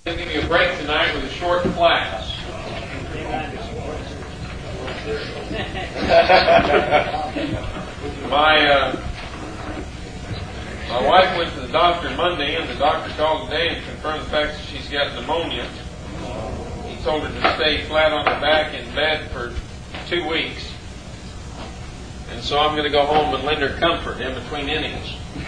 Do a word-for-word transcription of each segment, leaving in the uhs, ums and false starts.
I'm going to give you a break tonight with a short class. my uh, my wife went to the doctor Monday, and the doctor called today and confirmed the fact that she's got pneumonia. He told her to stay flat on her back in bed for two weeks. And so I'm going to go home and lend her comfort in between innings.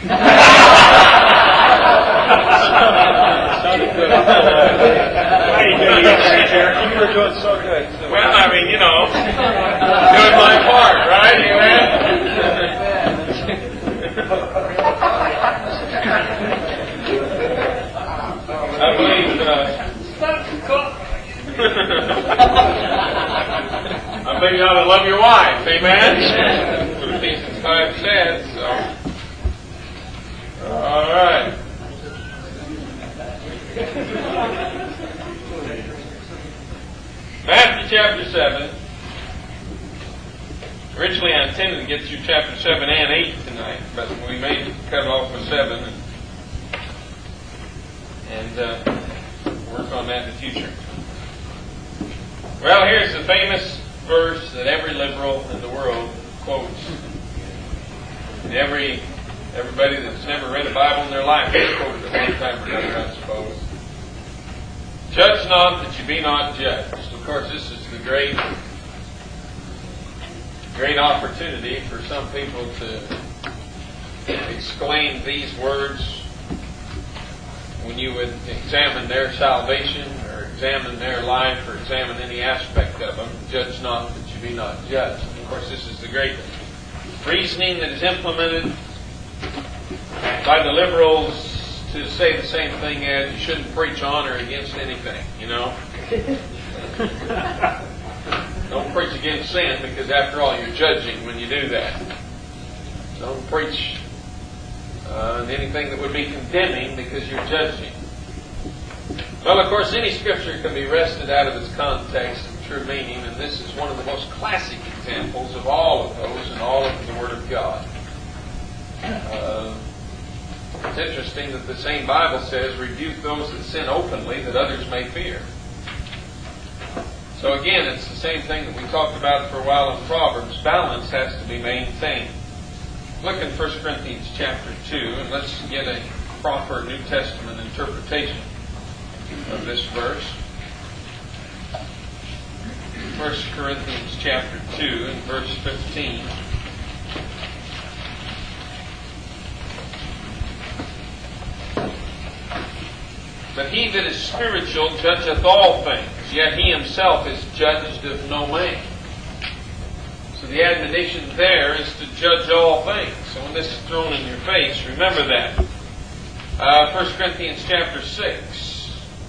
Sounded good. How you doing, Jerry? You were doing so good. Well, I mean, you know, doing my part, right? Amen? I believe, uh, I believe you ought to love your wife, amen? That's what Ephesians five says, so. All right. Matthew chapter seven. Originally I intended to get through chapter seven and eight tonight, but we may cut off with seven and, and uh, work on that in the future. Well, here's the famous verse that every liberal in the world quotes. And every everybody that's never read a Bible in their life has quoted it one time or another, I suppose. Judge not that you be not judged. Of course, this is the great, great opportunity for some people to exclaim these words when you would examine their salvation or examine their life or examine any aspect of them. Judge not that you be not judged. Of course, this is the great reasoning that is implemented by the liberals to say the same thing as you shouldn't preach on or against anything, you know. Don't preach against sin, because after all you're judging when you do that. Don't preach uh, anything that would be condemning, because you're judging. Well, of course, any scripture can be wrested out of its context and true meaning, and this is one of the most classic examples of all of those in all of the Word of God. Uh, It's interesting that the same Bible says, rebuke those that sin openly, that others may fear. So again, it's the same thing that we talked about for a while in Proverbs. Balance has to be maintained. Look in First Corinthians chapter two, and let's get a proper New Testament interpretation of this verse. First Corinthians chapter two and verse fifteen. But he that is spiritual judgeth all things, yet he himself is judged of no man. So the admonition there is to judge all things. So when this is thrown in your face, remember that. Uh, First Corinthians chapter six.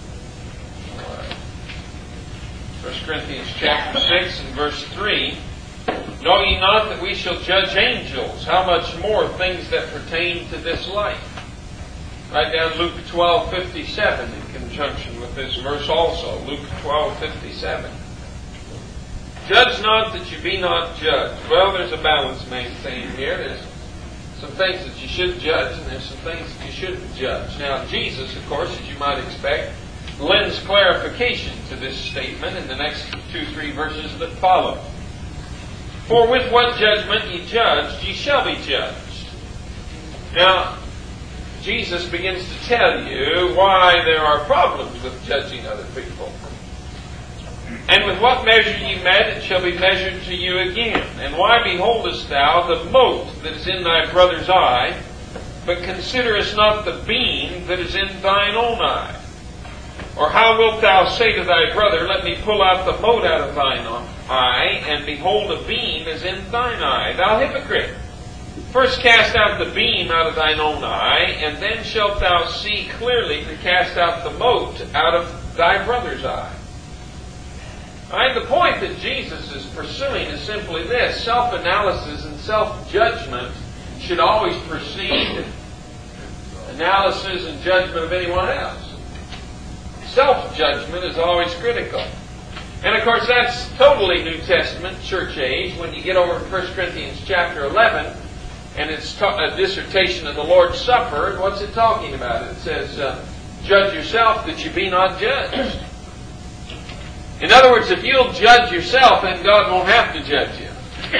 First Corinthians chapter six and verse three. Know ye not that we shall judge angels? How much more things that pertain to this life? Write down Luke twelve fifty-seven in conjunction with this verse also. Luke twelve fifty-seven. Judge not that you be not judged. Well, there's a balance maintained here. There's some things that you should judge, and there's some things that you shouldn't judge. Now, Jesus, of course, as you might expect, lends clarification to this statement in the next two, three verses that follow. For with what judgment ye judge, ye shall be judged. Now, Jesus begins to tell you why there are problems with judging other people. And with what measure ye met, it shall be measured to you again. And why beholdest thou the mote that is in thy brother's eye, but considerest not the beam that is in thine own eye? Or how wilt thou say to thy brother, let me pull out the mote out of thine eye, and behold, a beam is in thine eye? Thou hypocrite! First cast out the beam out of thine own eye, and then shalt thou see clearly to cast out the mote out of thy brother's eye. Right? The point that Jesus is pursuing is simply this. Self-analysis and self-judgment should always precede analysis and judgment of anyone else. Self-judgment is always critical. And of course that's totally New Testament, church age. When you get over to First Corinthians chapter eleven, and it's ta- a dissertation of the Lord's Supper, and what's it talking about? It says, uh, judge yourself that you be not judged. In other words, if you'll judge yourself, then God won't have to judge you.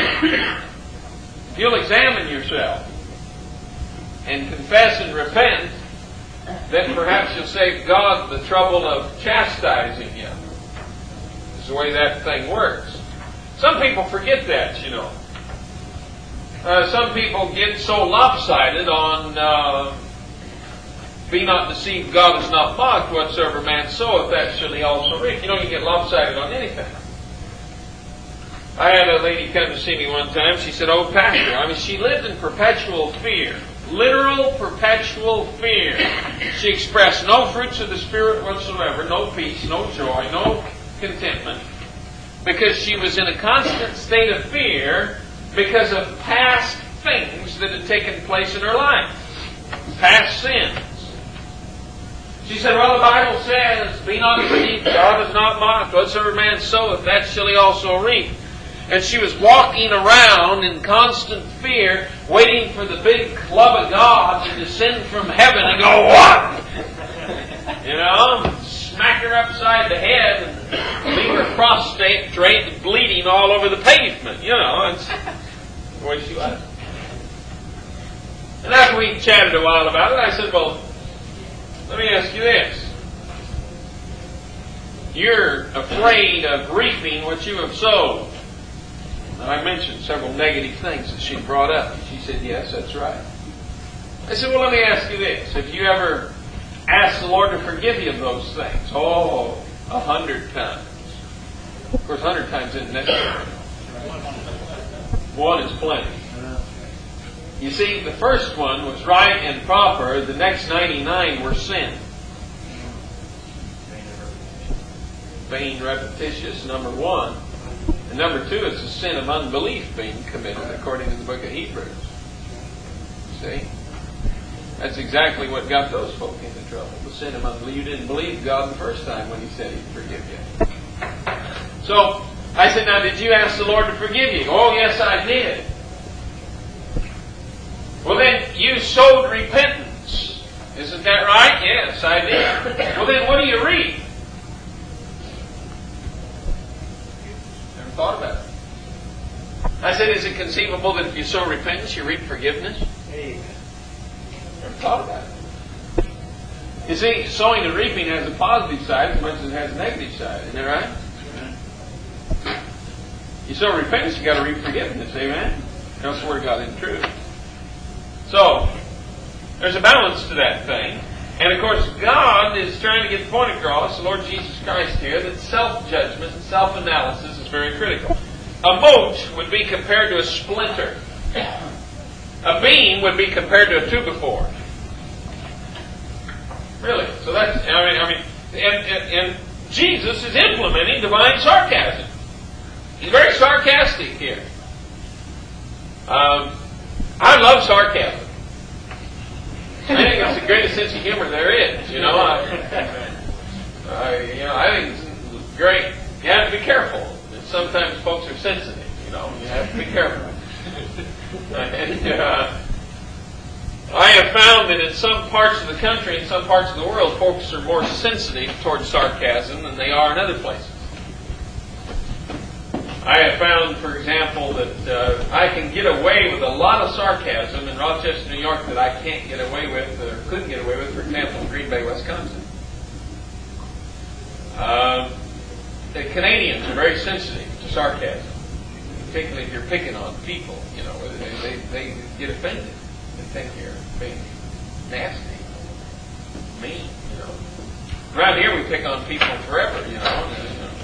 If you'll examine yourself and confess and repent, then perhaps you'll save God the trouble of chastising you. It's the way that thing works. Some people forget that, you know. Uh, some people get so lopsided on uh, be not deceived, God is not mocked, whatsoever man soweth, that shall he also reap. You know, you get lopsided on anything. I had a lady come to see me one time. She said, "Oh, Pastor," I mean, she lived in perpetual fear. Literal perpetual fear. She expressed no fruits of the Spirit whatsoever, no peace, no joy, no contentment, because she was in a constant state of fear because of past things that had taken place in her life. Past sins. She said, "Well, the Bible says, be not deceived, God is not mocked. Whatsoever man soweth, that shall he also reap." And she was walking around in constant fear, waiting for the big club of God to descend from heaven and go, "What?" You know, smack her upside the head and leave her prostate drained, bleeding all over the pavement. You know, it's the way she was. And after we chatted a while about it, I said, "Well, let me ask you this. You're afraid of reaping what you have sowed." And I mentioned several negative things that she brought up. She said, "Yes, that's right." I said, "Well, let me ask you this. Have you ever asked the Lord to forgive you of those things?" "Oh, a hundred times." Of course, a hundred times isn't necessary. One is plenty. You see, the first one was right and proper. The next ninety-nine were sin. Vain, repetitious, number one. And number two is the sin of unbelief being committed, according to the book of Hebrews. See? That's exactly what got those folk into trouble. The sin of unbelief. You didn't believe God the first time when He said He'd forgive you. So, I said, "Now, did you ask the Lord to forgive you?" "Oh, yes, I did." "Well, then, you sowed repentance. Isn't that right?" "Yes, I did." "Well, then, what do you reap?" Never thought about it. I said, "Is it conceivable that if you sow repentance, you reap forgiveness?" Amen. Never thought about it. You see, sowing and reaping has a positive side as much as it has a negative side. Isn't that right? Amen. You sow repentance, you got to reap forgiveness. Amen? That's the Word of God in truth. So, there's a balance to that thing. And of course, God is trying to get the point across, the Lord Jesus Christ here, that self-judgment and self-analysis is very critical. A mote would be compared to a splinter. A beam would be compared to a two-by-four. Really. So that's, I mean, I mean and, and, and Jesus is implementing divine sarcasm. He's very sarcastic here. Um, I love sarcasm. I think it's the greatest sense of humor there is. You know, I, I, you know, I think it's great. You have to be careful. Sometimes folks are sensitive. You know, you have to be careful. And uh, I have found that in some parts of the country, in some parts of the world, folks are more sensitive towards sarcasm than they are in other places. I have found, for example, that uh, I can get away with a lot of sarcasm in Rochester, New York that I can't get away with, or couldn't get away with, for example, in Green Bay, Wisconsin. Um, the Canadians are very sensitive to sarcasm, particularly if you're picking on people. You know, they, they, they get offended and think you're being nasty, mean. You know, around here we pick on people forever. You know, and, you know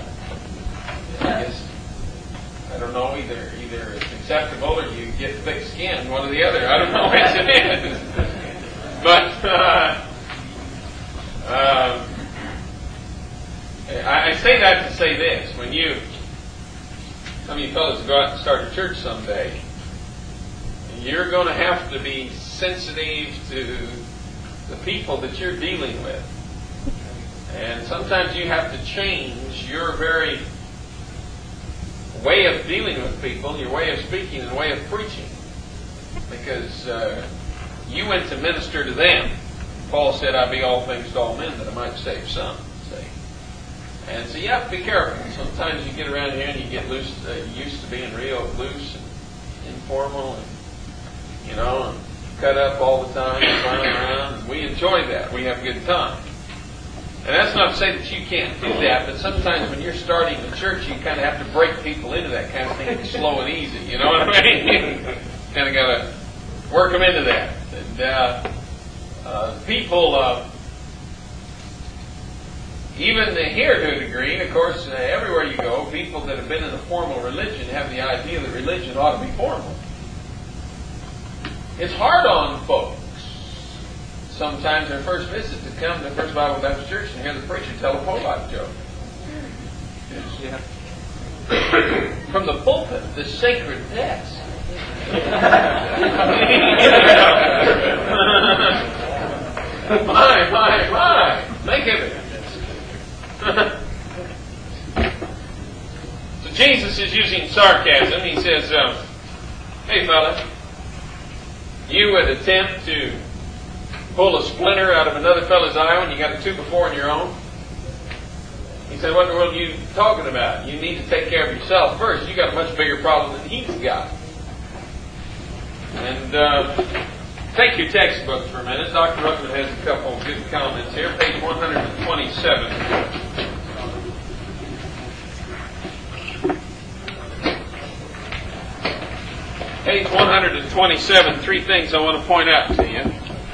I guess. I don't know, either either it's acceptable or you get thick skin, one or the other. I don't know which it is. But uh, um, I, I say that to say this. When you, some of you fellows go out and start a church someday, you're going to have to be sensitive to the people that you're dealing with. And sometimes you have to change your very way of dealing with people, your way of speaking and way of preaching, because uh, you went to minister to them, Paul said, I be all things to all men that I might save some. See? And so you have to be careful. Sometimes you get around here and you get loose, uh, used to being real loose and informal and, you know, and cut up all the time and flying around. And we enjoy that. We have a good time. And that's not to say that you can't do that, but sometimes when you're starting the church, you kind of have to break people into that kind of thing, slow and easy. You know what I mean? Kind of got to work them into that. And uh, uh, people, uh, even here to a degree, and of course, uh, everywhere you go, people that have been in a formal religion have the idea that religion ought to be formal. It's hard on folks sometimes their first visit to come to First Bible Baptist Church and hear the preacher tell a pro-life joke. Yeah. From the pulpit, the sacred text. my, my, my. Think of it. So Jesus is using sarcasm. He says, um, hey fella, you would attempt to pull a splinter out of another fella's eye when you got a two before in your own? He said, what in the world are you talking about? You need to take care of yourself first. You got a much bigger problem than he's got. And uh, take your textbooks for a minute. Doctor Ruckman has a couple of good comments here. Page one twenty-seven. Page one twenty-seven, three things I want to point out to you.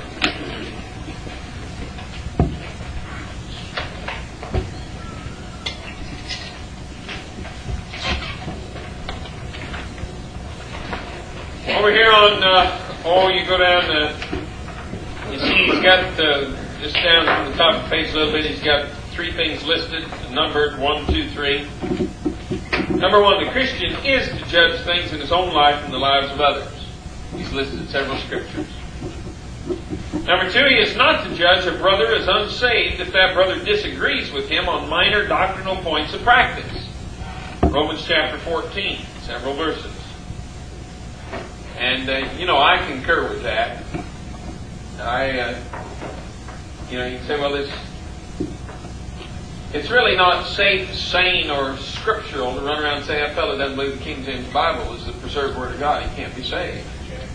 Over here on, uh, oh, you go down, uh, you see he's got, uh, just down from the top of the page a little bit, he's got three things listed, numbered, one, two, three. Number one, the Christian is to judge things in his own life and the lives of others. He's listed several scriptures. Number two, he is not to judge a brother as unsaved if that brother disagrees with him on minor doctrinal points of practice. Romans chapter fourteen, several verses. And, uh, you know, I concur with that. I, uh, you know, you can say, well, it's, it's really not safe, sane, or scriptural to run around and say, that fellow doesn't believe the King James Bible is the preserved Word of God. He can't be saved.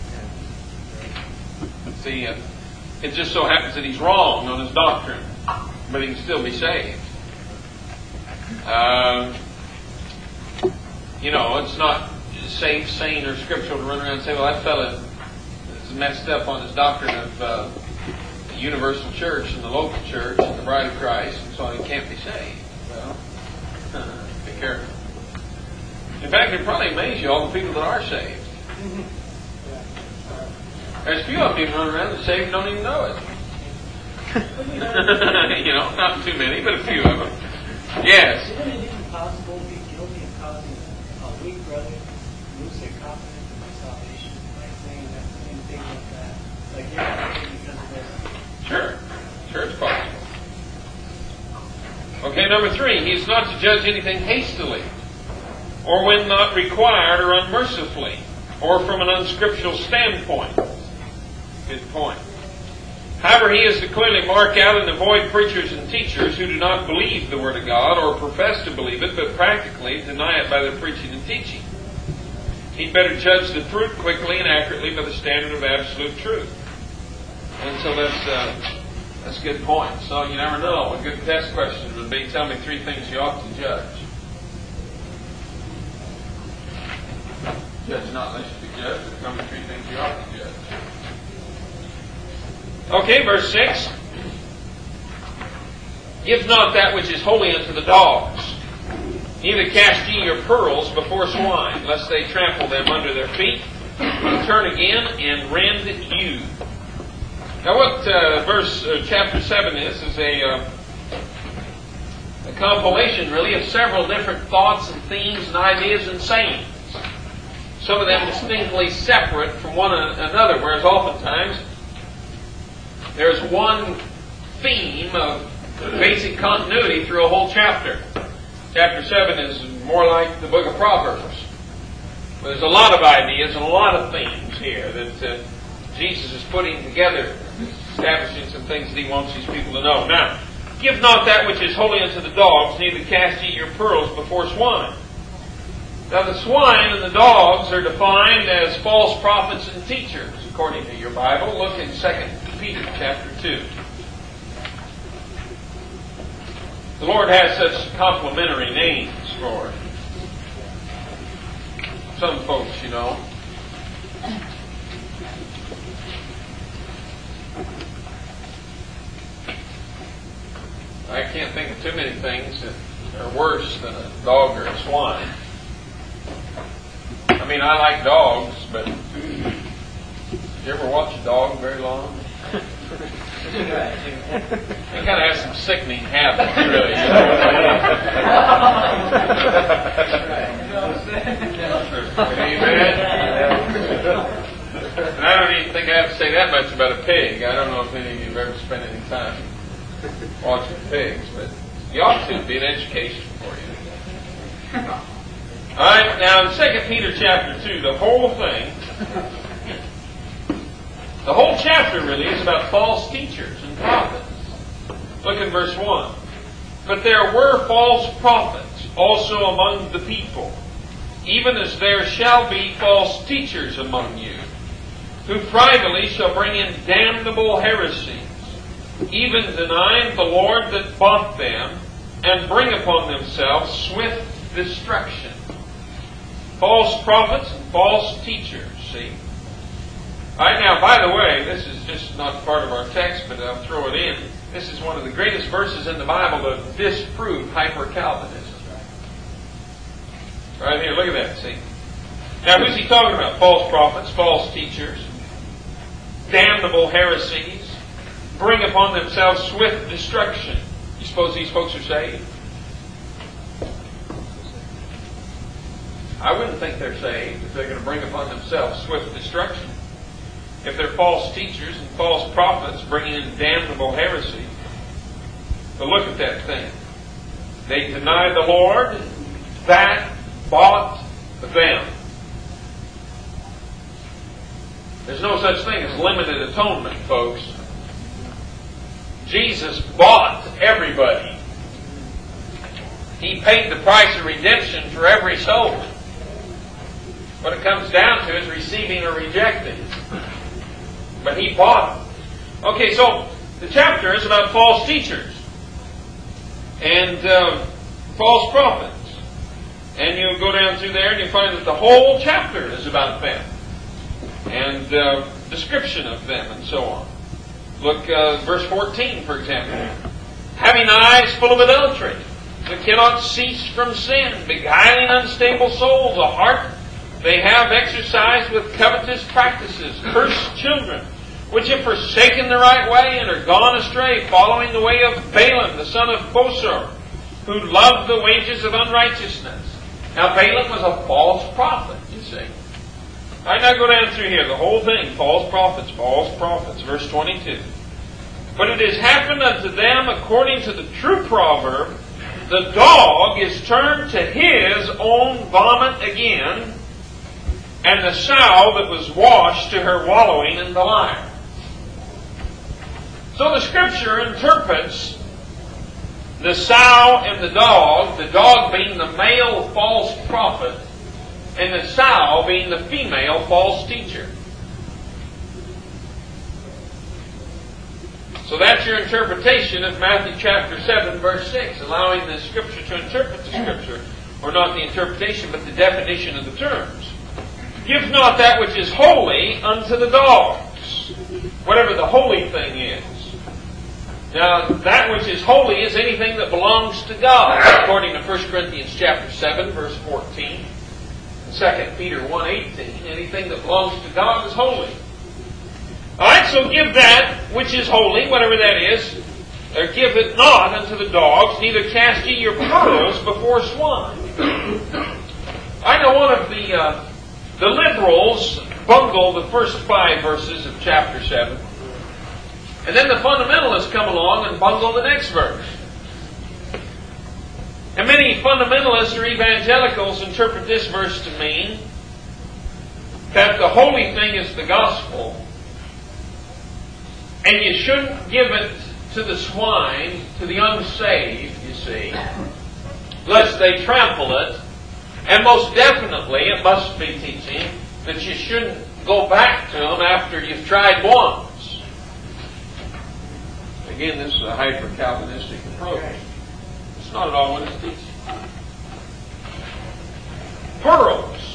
See, uh, it just so happens that he's wrong on his doctrine, but he can still be saved. Uh, you know, it's not safe, sane, or scriptural to run around and say, well, that fellow is messed up on his doctrine of uh, the universal church and the local church and the bride of Christ, and so he can't be saved. Well, be careful. In fact, it probably amazes you all the people that are saved. There's a few of them even run around that saved and don't even know it. You know, not too many, but a few of them. Yes. Isn't it even possible to be guilty of causing a weak brother lose their confidence in their salvation, like saying that and things like that? Like you're not saved because of this. Sure. Sure it's possible. Okay, number three, he is not to judge anything hastily, or when not required, or unmercifully, or from an unscriptural standpoint. Good point. However, he is to clearly mark out and avoid preachers and teachers who do not believe the Word of God or profess to believe it, but practically deny it by their preaching and teaching. He'd better judge the fruit quickly and accurately by the standard of absolute truth. And so that's uh, that's a good point. So you never know. A good test question would be, tell me three things you ought to judge. Judge not lest you be judged, but tell me three things you ought to judge. Okay, verse six. Give not that which is holy unto the dogs, neither cast ye your pearls before swine, lest they trample them under their feet, and turn again and rend you. Now what uh, verse uh, chapter seven is, is a, uh, a compilation really of several different thoughts and themes and ideas and sayings. Some of them distinctly separate from one another, whereas oftentimes there's one theme of basic continuity through a whole chapter. Chapter seven is more like the book of Proverbs. There's a lot of ideas and a lot of themes here that uh, Jesus is putting together establishing some things that he wants these people to know. Now, give not that which is holy unto the dogs, neither cast ye your pearls before swine. Now the swine and the dogs are defined as false prophets and teachers, according to your Bible. Look in Second Peter chapter two. The Lord has such complimentary names for some folks, you know. I can't think of too many things that are worse than a dog or a swine. I mean, I like dogs, but did you ever watch a dog very long? It kind of has some sickening habits, really. You know? Amen. And I don't even think I have to say that much about a pig. I don't know if any of you have ever spent any time watching pigs, but you ought to. It'd be an education for you. All right, now in Second Peter chapter two, the whole thing, the whole chapter really is about false teachers and prophets. Look in verse one. But there were false prophets also among the people, even as there shall be false teachers among you, who privately shall bring in damnable heresies, even denying the Lord that bought them, and bring upon themselves swift destruction. False prophets and false teachers, see? All right, now, by the way, this is just not part of our text, but I'll throw it in. This is one of the greatest verses in the Bible to disprove hyper-Calvinism. Right here, look at that, see? Now, who's he talking about? False prophets, false teachers, damnable heresies, bring upon themselves swift destruction. You suppose these folks are saved? I wouldn't think they're saved if they're going to bring upon themselves swift destruction. If they're false teachers and false prophets bringing in damnable heresy. But look at that thing. They deny the Lord that bought them. There's no such thing as limited atonement, folks. Jesus bought everybody. He paid the price of redemption for every soul. What it comes down to is receiving or rejecting. But He bought them. Okay, so the chapter is about false teachers and uh, false prophets. And you go down through there and you find that the whole chapter is about them. And uh, description of them and so on. Look, uh, verse fourteen, for example. Having eyes full of adultery, that cannot cease from sin, beguiling unstable souls, a heart they have exercised with covetous practices, cursed children, which have forsaken the right way and are gone astray, following the way of Balaam, the son of Bosor, who loved the wages of unrighteousness. Now, Balaam was a false prophet, you see. I now go down through here, the whole thing, false prophets, false prophets, verse twenty-two. But it has happened unto them according to the true proverb, the dog is turned to his own vomit again, and the sow that was washed to her wallowing in the mire. So the Scripture interprets the sow and the dog, the dog being the male false prophet, and the sow being the female false teacher. So that's your interpretation of Matthew chapter seven, verse six, allowing the Scripture to interpret the Scripture, or not the interpretation, but the definition of the terms. Give not that which is holy unto the dogs, whatever the holy thing is. Now, that which is holy is anything that belongs to God, according to First Corinthians chapter seven, verse fourteen. Second Peter one eighteen, anything that belongs to God is holy. Alright, so give that which is holy, whatever that is, or give it not unto the dogs, neither cast ye your pearls before swine. I know one of the uh, the liberals bungle the first five verses of chapter seven, and then the fundamentalists come along and bungle the next verse. And many fundamentalists or evangelicals interpret this verse to mean that the holy thing is the gospel, And you shouldn't give it to the swine, to the unsaved, you see, lest they trample it. And most definitely it must be teaching that you shouldn't go back to them after you've tried once. Again, this is a hyper-Calvinistic approach. It's not at all what it's teaching. Pearls.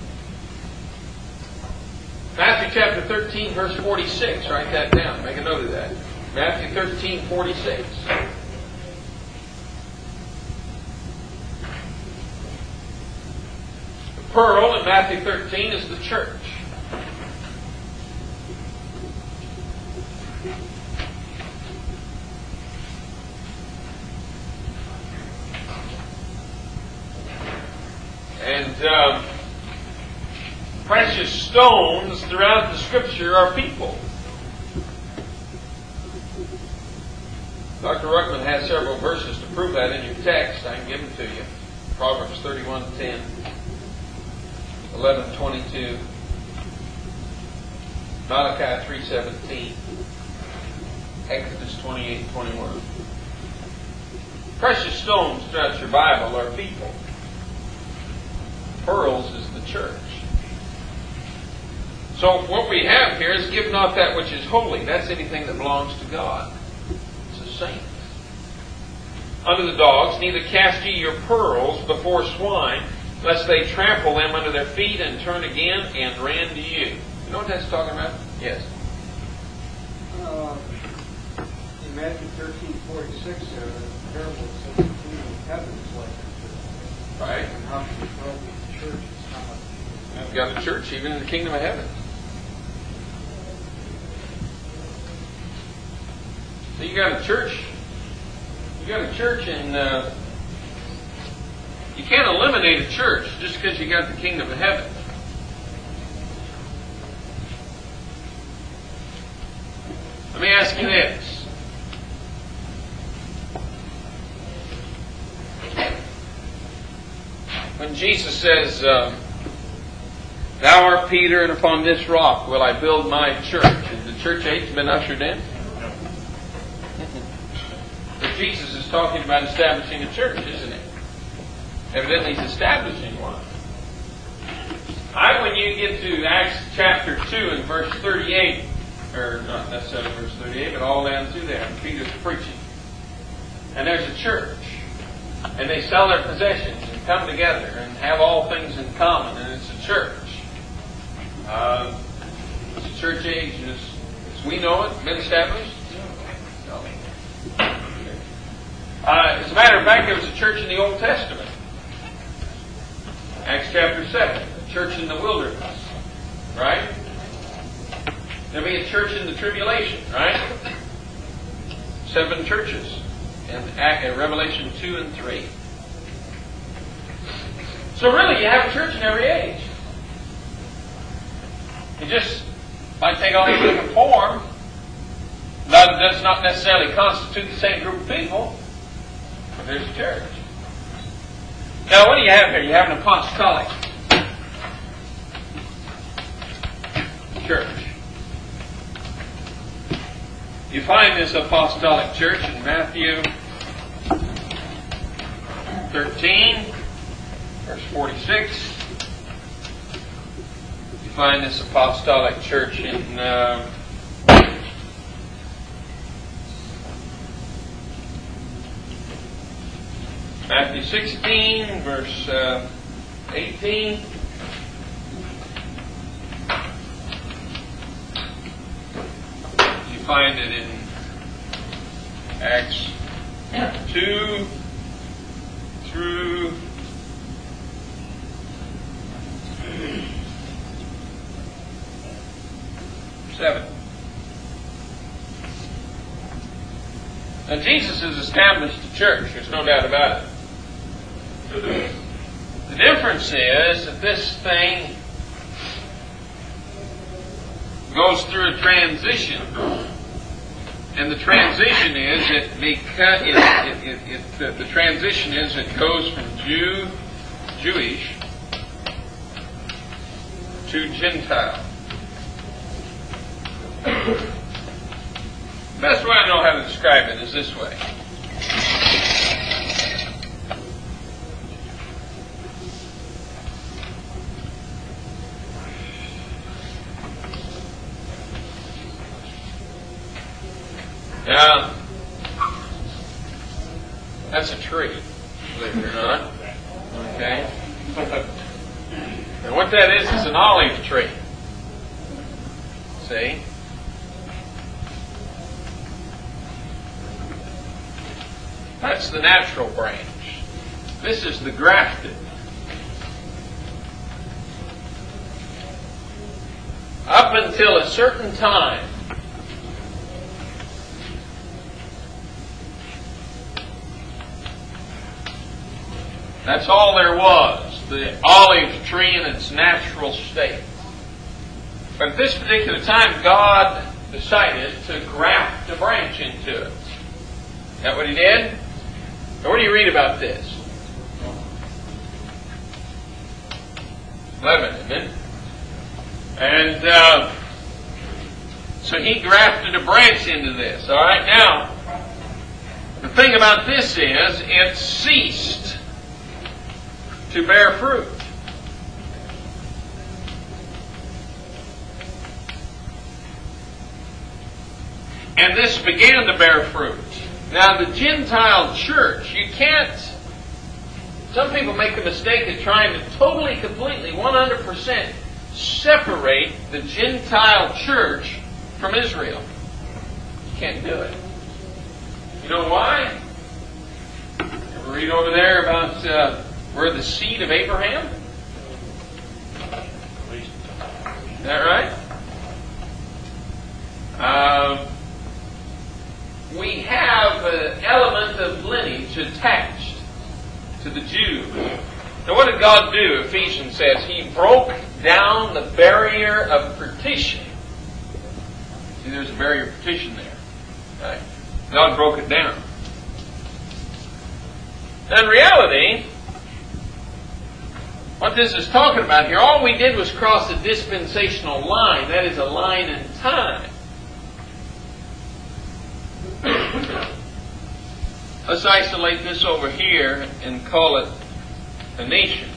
Matthew chapter thirteen, verse forty-six. Write that down. Make a note of that. Matthew thirteen, forty-six. The pearl in Matthew thirteen is the church. And um, precious stones throughout the Scripture are people. Doctor Ruckman has several verses to prove that in your text. I can give them to you. Proverbs thirty-one ten, eleven twenty-two, Malachi three seventeen, Exodus twenty-eight twenty-one. Precious stones throughout your Bible are people. Pearls is the church. So what we have here is give not that which is holy. That's anything that belongs to God. It's a saint. Unto the dogs, neither cast ye your pearls before swine, lest they trample them under their feet and turn again and rend to you. You know what that's talking about? Yes. Uh, in Matthew thirteen forty-six, there, the parable says the kingdom of heaven is like a church. Right. And how can you tell me the church is how much? You've got a church even in the kingdom of heaven. So you got a church. You got a church, and uh, you can't eliminate a church just because you got the kingdom of heaven. Let me ask you this. When Jesus says, um, "Thou art Peter, and upon this rock will I build my church," has the church age been ushered in? But Jesus is talking about establishing a church, isn't he? Evidently he's establishing one. I, when you get to Acts chapter two and verse thirty-eight, or not necessarily verse thirty-eight, but all down through there, Peter's preaching. And there's a church. And they sell their possessions and come together and have all things in common, and it's a church. Uh, it's a church age as, as we know it, been established? No. Uh, as a matter of fact, there was a church in the Old Testament. Acts chapter seven, a church in the wilderness. Right? There'll be a church in the tribulation, right? Seven churches in Revelation two and three. So really, you have a church in every age. It just might take on a different form. That does not necessarily constitute the same group of people. But there's a church. Now, what do you have here? You have an apostolic church. You find this apostolic church in Matthew thirteen, verse forty-six. You find this apostolic church in uh, Matthew sixteen, verse uh, eighteen. You find it in Acts two through seven. Now, Jesus has established a church. There's no doubt about it. The difference is that this thing goes through a transition. And the transition is it because it, it, it, it, the, the transition is it goes from Jew, Jewish to Gentile. best way I know how to describe it is this way. Now, that's a tree, believe it or not. Okay? And what that is is an olive tree. See? That's the natural branch. This is the grafted. Up until a certain time, that's all there was, the olive tree in its natural state. But at this particular time, God decided to graft a branch into it. Is that what He did? Now, where do you read about this? eleven, isn't it? And uh, so He grafted a branch into this. All right, now, the thing about this is it ceased to bear fruit. And this began to bear fruit. Now the Gentile church, you can't, some people make the mistake of trying to totally, completely, one hundred percent separate the Gentile church from Israel. You can't do it. You know why? Ever read over there about uh, we're the seed of Abraham? Is that right? Um, we have an element of lineage attached to the Jews. Now what did God do? Ephesians says He broke down the barrier of partition. See, there's a barrier of partition there. Right? God broke it down. In reality, what this is talking about here, all we did was cross a dispensational line. That is a line in time. Let's isolate this over here and call it a nation.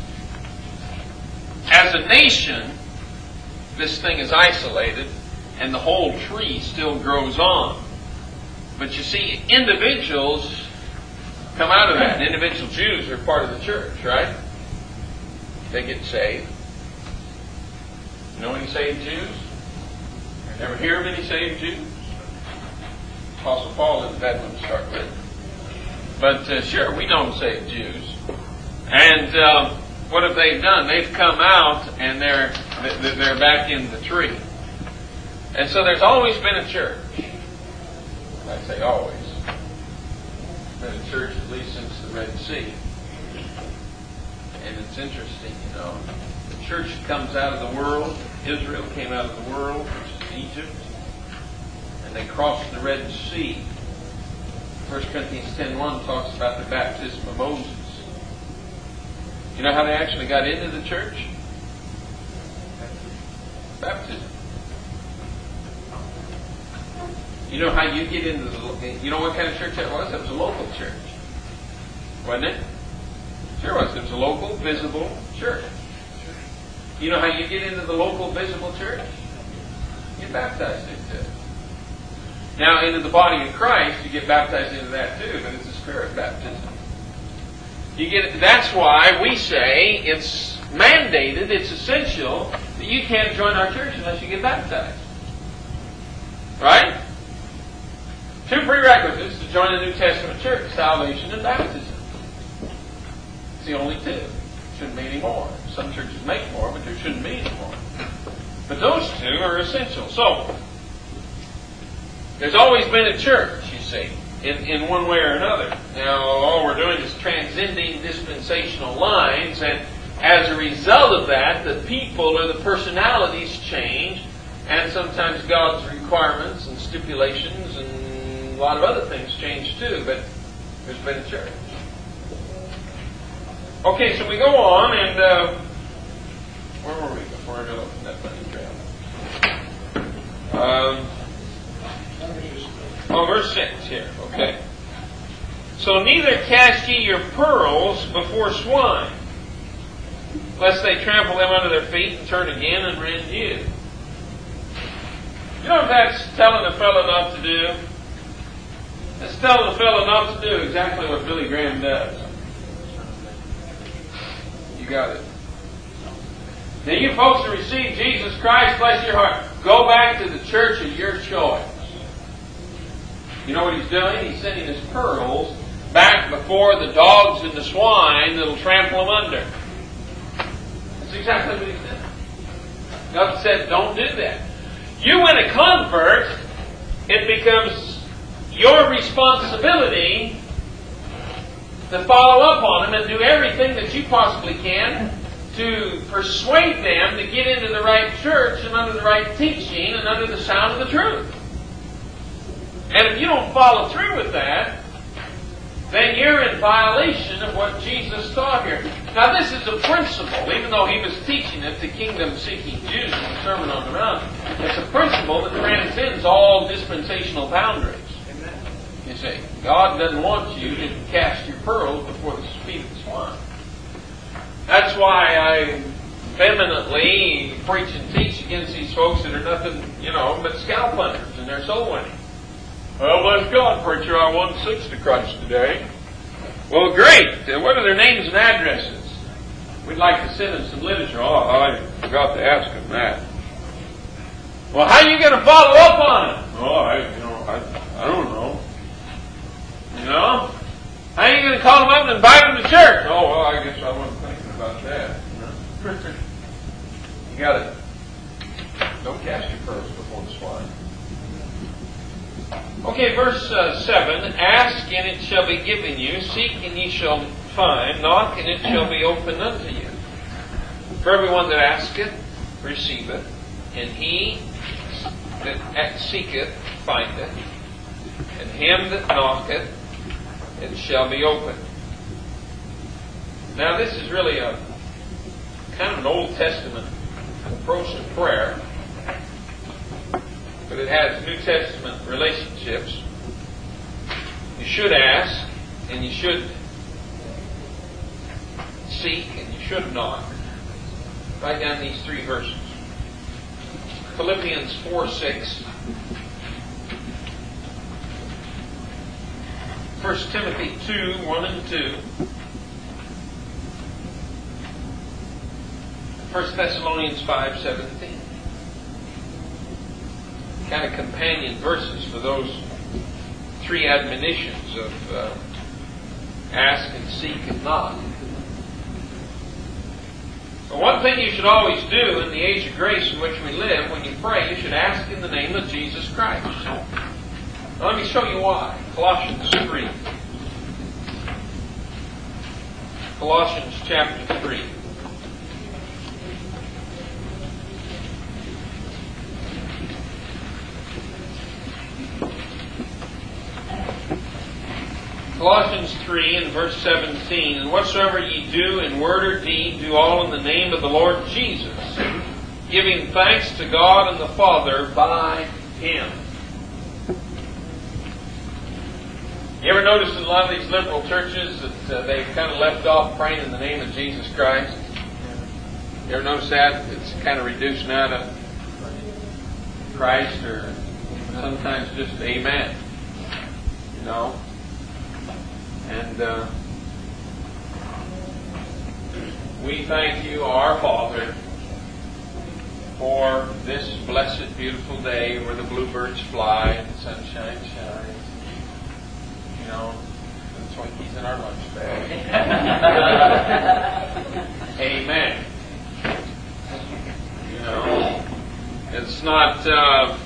As a nation, this thing is isolated and the whole tree still grows on. But you see, individuals come out of that. Individual Jews are part of the church, right? They get saved. You know any saved Jews? Ever hear of any saved Jews? Apostle Paul is a bad one to start with. But uh, sure, we know saved Jews. And uh, what have they done? They've come out and they're they're back in the tree. And so there's always been a church. I say always. Been a church at least since the Red Sea. And it's interesting, you know. The church comes out of the world. Israel came out of the world, which is Egypt. And they crossed the Red Sea. First Corinthians ten one talks about the baptism of Moses. You know how they actually got into the church? Baptism. You know how you get into the... You know what kind of church that was? It was a local church. Wasn't it? Sure was. It was a local, visible church. You know how you get into the local, visible church? You get baptized into it. Now, into the body of Christ, you get baptized into that too, but it's a spirit baptism. You get. That's why we say it's mandated, it's essential, that you can't join our church unless you get baptized. Right? Two prerequisites to join a New Testament church: salvation and baptism. It's the only two. Shouldn't be any more. Some churches make more, but there shouldn't be any more. But those two are essential. So, there's always been a church, you see, in, in one way or another. Now, all we're doing is transcending dispensational lines, and as a result of that, the people or the personalities change, and sometimes God's requirements and stipulations and a lot of other things change too, but there's been a church. Okay, so we go on, and uh, where were we before I go open that bunny trail? Um, Oh, verse six here, okay. So neither cast ye your pearls before swine, lest they trample them under their feet and turn again and rend you. You know what that's telling a fellow not to do? That's telling a fellow not to do exactly what Billy Graham does. You got it. Now you folks who receive Jesus Christ, bless your heart, go back to the church of your choice. You know what he's doing? He's sending his pearls back before the dogs and the swine that'll trample them under. That's exactly what he's doing. God said, don't do that. You win a convert, it becomes your responsibility to follow up on them and do everything that you possibly can to persuade them to get into the right church and under the right teaching and under the sound of the truth. And if you don't follow through with that, then you're in violation of what Jesus taught here. Now this is a principle, even though he was teaching it to kingdom-seeking Jews in the Sermon on the Mount. It's a principle that transcends all dispensational boundaries. You see, God doesn't want you to cast your pearls before the feet of the swine. That's why I vehemently preach and teach against these folks that are nothing, you know, but scalp hunters and they're soul winning. Well, bless God, preacher, I won six to Christ today. Well, great. What are their names and addresses? We'd like to send them some literature. Oh, I forgot to ask them that. Well, how are you going to follow up on it? Oh, I, you know, I, I don't know. You know? How are you going to call them up and invite them to church? Oh, well, I guess I wasn't thinking about that. You got it. Don't cast your pearls before the swine. Okay, verse uh, seven. Ask and it shall be given you. Seek and ye shall find. Knock and it shall be opened unto you. For everyone that asketh, receiveth. And he that seeketh, findeth. And him that knocketh, it shall be opened. Now this is really a kind of an Old Testament approach to prayer, but it has New Testament relationships. You should ask, and you should seek, and you should knock. Write down these three verses. Philippians four six. First Timothy two, one and two. First Thessalonians five seventeen. Kind of companion verses for those three admonitions of uh, ask and seek and knock. But one thing you should always do in the age of grace in which we live, when you pray, you should ask in the name of Jesus Christ. Now let me show you why. Colossians three. Colossians chapter three. Colossians three and verse seventeen. And whatsoever ye do in word or deed, do all in the name of the Lord Jesus, giving thanks to God and the Father by Him. You ever notice in a lot of these liberal churches that uh, they've kind of left off praying in the name of Jesus Christ? You ever notice that? It's kind of reduced now to Christ, or sometimes just Amen. You know? And uh, we thank you, our Father, for this blessed, beautiful day where the bluebirds fly and the sunshine shines. You know, the Twinkies in our lunch bag. Amen. You know, it's not uh,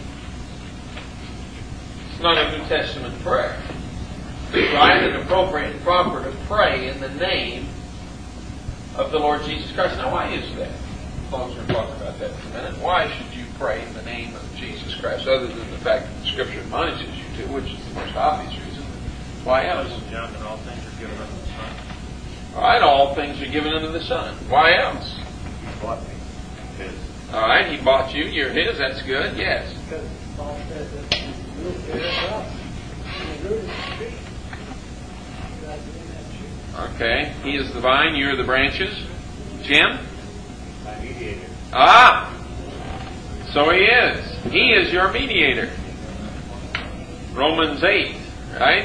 it's not a New Testament prayer. It's right and appropriate and proper to pray in the name of the Lord Jesus Christ. Now, why is that? As long as we're talking about that for a minute, why should you pray in the name of Jesus Christ, other than the fact that the Scripture admonishes you to, which is the most obvious reason? Why else? John, that all things are given unto the Son. All right, all things are given unto the Son. Why else? He bought me. His. All right, He bought you. You're His. That's good. Yes. Because Paul says that Okay. He is the vine, you are the branches. Jim? My mediator. Ah! So he is. He is your mediator. Romans eight, right?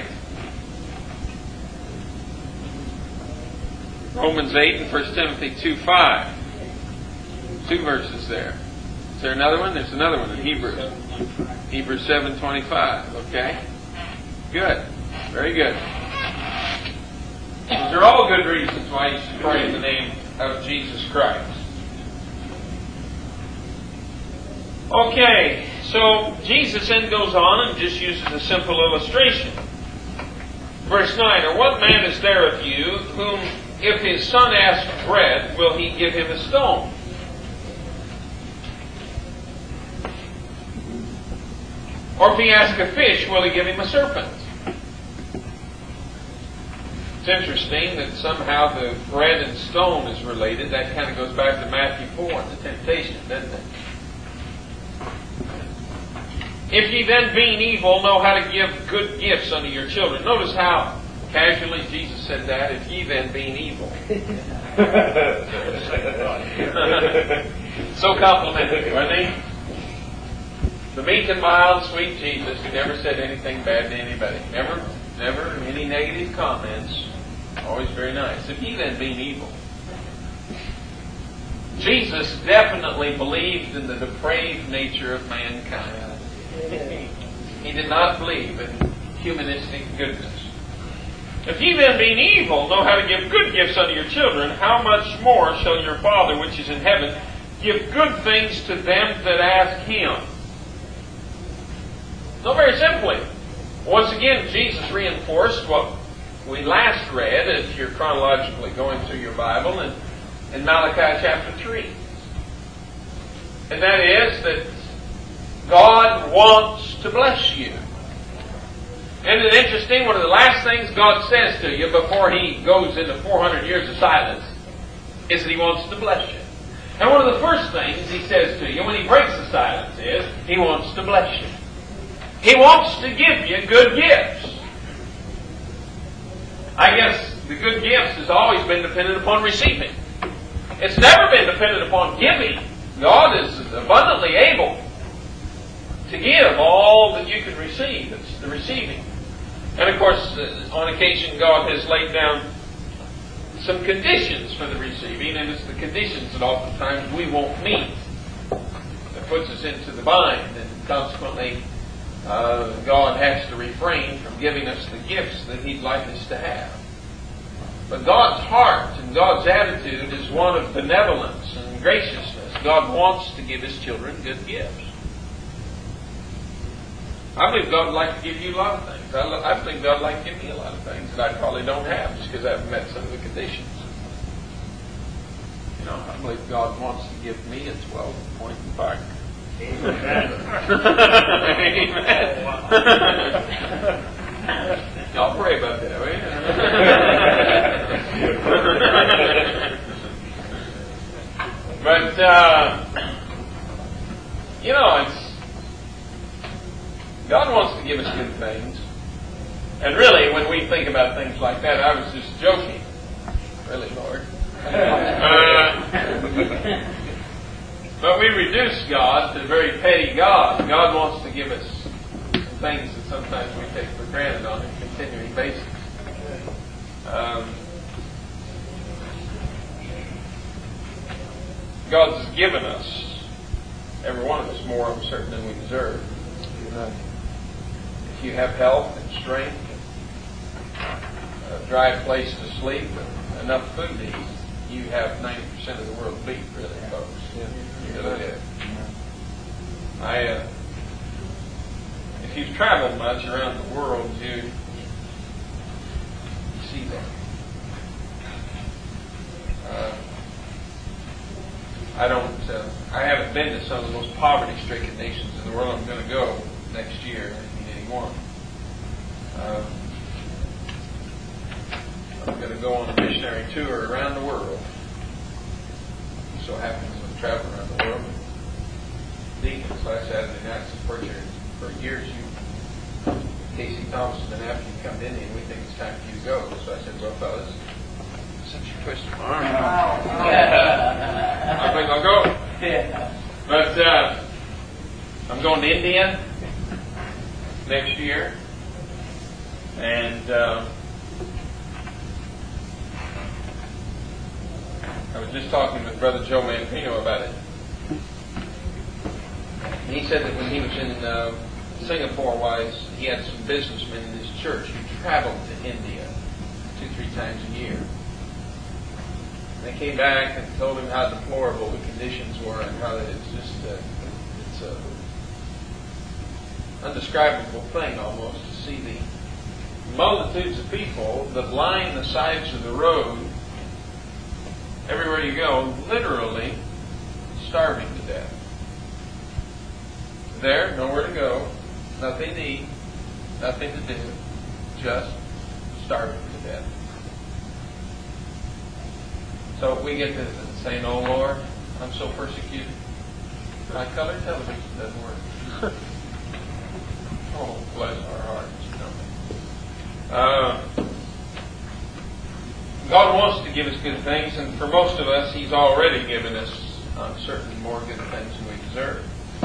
Romans eight and First Timothy two five. Two verses there. Is there another one? There's another one in Hebrews. Hebrews seven twenty-five. Okay? Good. Very good. Those are all good reasons why you should pray in the name of Jesus Christ. Okay, so Jesus then goes on and just uses a simple illustration. Verse nine, or what man is there of you whom if his son asks bread, will he give him a stone? Or if he asks a fish, will he give him a serpent? It's interesting that somehow the bread and stone is related. That kind of goes back to Matthew four and the temptation, doesn't it? If ye then being evil know how to give good gifts unto your children. Notice how casually Jesus said that. If ye then being evil. So complimentary, wasn't he? The meek and mild, sweet Jesus who never said anything bad to anybody. Never, never any negative comments. Always very nice. If ye then being evil. Jesus definitely believed in the depraved nature of mankind. He did not believe in humanistic goodness. If ye then being evil know how to give good gifts unto your children, how much more shall your Father which is in heaven give good things to them that ask Him? So very simply, once again, Jesus reinforced what we last read, as you're chronologically going through your Bible, in, in Malachi chapter three. And that is that God wants to bless you. Isn't it interesting? One of the last things God says to you before He goes into four hundred years of silence is that He wants to bless you. And one of the first things He says to you when He breaks the silence is He wants to bless you. He wants to give you good gifts. I guess the good gifts has always been dependent upon receiving. It's never been dependent upon giving. God is abundantly able to give all that you can receive. It's the receiving. And of course, on occasion, God has laid down some conditions for the receiving, and it's the conditions that oftentimes we won't meet that puts us into the bind, and consequently, uh, God has to refrain from giving us the gifts that He'd like us to have. But God's heart and God's attitude is one of benevolence and graciousness. God wants to give His children good gifts. I believe God would like to give you a lot of things. I, I believe God would like to give me a lot of things that I probably don't have just because I haven't met some of the conditions. You know, I believe God wants to give me a twelve-point bike. Amen. Amen. Y'all pray about that, will you? But, uh, you know, it's God wants to give us good things. And really, when we think about things like that, I was just joking. Really, Lord. Uh, but we reduce God to a very petty God. God wants to give us things that sometimes we take for granted on a continuing basis. Um, God has given us, every one of us, more of certain than we deserve. If you have health and strength, and a dry place to sleep, and enough food to eat, you have ninety percent of the world beat, really, folks. You really do. I, uh, if you've traveled much around the world, you see that. Uh, I don't, uh, I haven't been to some of the most poverty-stricken nations in the world. I'm going to go next year, nineteen eighty-one. Um, I'm going to go on a missionary tour around the world. It so happens I'm traveling around the world. Deacons last Saturday night, for years, for years you Casey Thompson, and after you come to India, we think it's time for you to go. So I said, well, fellas, since you pushed my arm, I think I'll go. But uh, I'm going to India next year, and uh, I was just talking with Brother Joe Mampino about it. And he said that when he was in uh, Singapore, wise, he had some businessmen in his church who traveled to India two, three times a year. They came back and told him how deplorable the conditions were and how that it's just uh, it's a undescribable thing almost to see the multitudes of people that line the sides of the road everywhere you go, literally starving to death. There, nowhere to go, nothing to eat, nothing to do, just starving to death. So we get to saying, "Oh Lord, I'm so persecuted. My color television doesn't work." Oh, bless our hearts. Uh, God wants to give us good things, and for most of us, He's already given us um, certainly more good things than we deserve.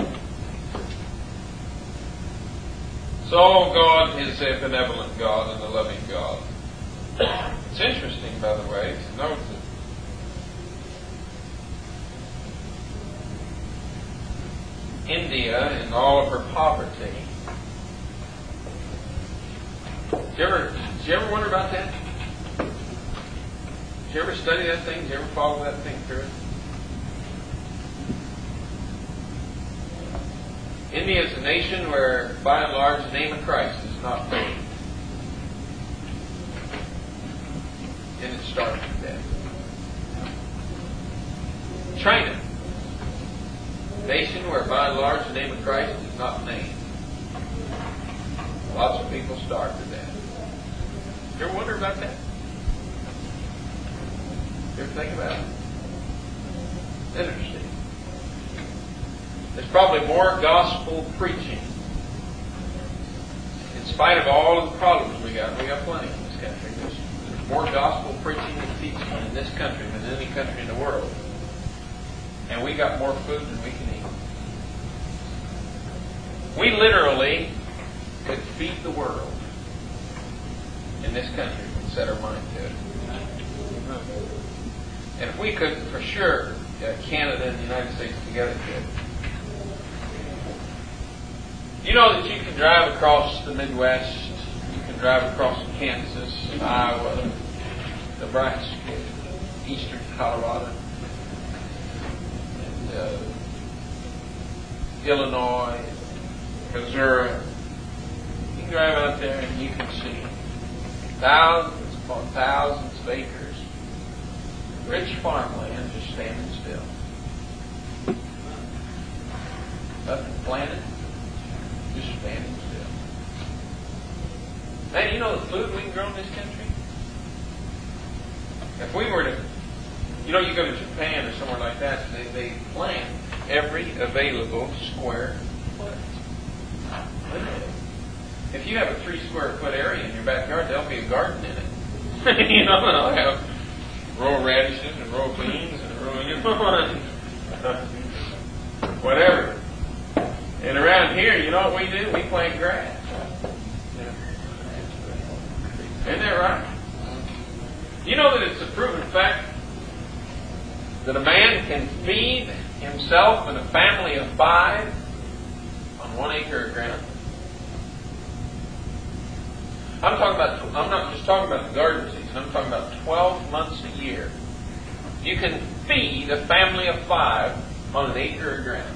So God is a benevolent God and a loving God. It's interesting, by the way, to note that India, in all of her poverty, did you ever, did you ever wonder about that? Did you ever study that thing? Did you ever follow that thing through? India is a nation where, by and large, the name of Christ is not known. And it starts with that. China, a nation where, by and large, the name of Christ is not named. Lots of people starve to death. You ever wonder about that? You ever think about it? Interesting. There's probably more gospel preaching. In spite of all of the problems we got, we got plenty in this country. There's, there's more gospel preaching and teaching in this country than any country in the world. And we got more food than we can eat. We literally could feed the world in this country if we set our mind to it. And if we could, for sure, uh, Canada and the United States together could. You know that you can drive across the Midwest, you can drive across Kansas, Iowa, Nebraska, eastern Colorado, and uh, Illinois, Missouri. You can drive out there and you can see thousands upon thousands of acres, rich farmland just standing still. Nothing planted. Just standing still. Man, you know the food we can grow in this country? If we were to, you know, you go to Japan or somewhere like that, they, they plant every available square foot. Literally. If you have a three square foot area in your backyard, there'll be a garden in it. You know, and I'll have row radishes and row beans and row, you know, whatever. And around here, you know what we do? We plant grass. Isn't that right? You know that it's a proven fact that a man can feed himself and a family of five on one acre of ground? I'm talking about, I'm not just talking about the garden season, I'm talking about twelve months a year. You can feed a family of five on an acre of ground.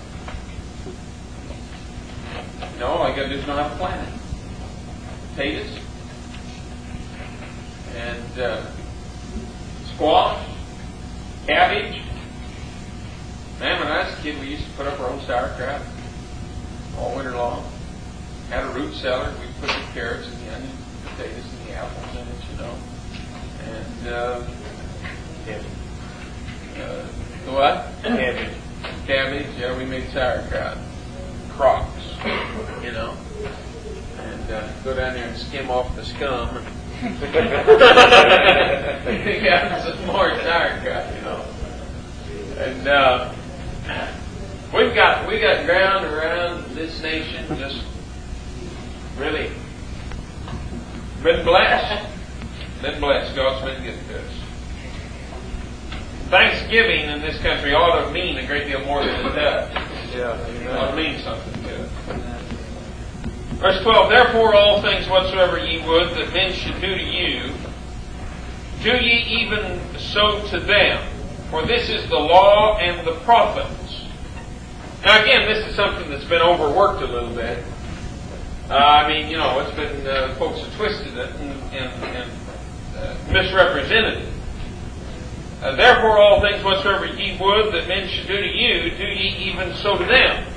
No, all you got to do is know how to plant it. Potatoes and uh, squash, cabbage. Man, when I was a kid, we used to put up our own sauerkraut all winter long. Had a root cellar. We put the carrots and the onions, the potatoes, and the apples in it, you know. And uh, cabbage. Uh, what? Cabbage. Cabbage. Yeah, we made sauerkraut. Crocs, you know, and and uh, go down there and skim off the scum. And get some more tire cut, you know. And uh, we've got we got ground around this nation just really been blessed. Been blessed. God's been good to us. Thanksgiving in this country ought to mean a great deal more than it does. Yeah. It ought to mean something to it. Verse twelve, therefore all things whatsoever ye would that men should do to you, do ye even so to them. For this is the law and the prophets. Now again, this is something that's been overworked a little bit. Uh, I mean, you know, it's been, uh, folks have twisted it and, and, and uh, misrepresented it. Uh, therefore all things whatsoever ye would that men should do to you, do ye even so to them.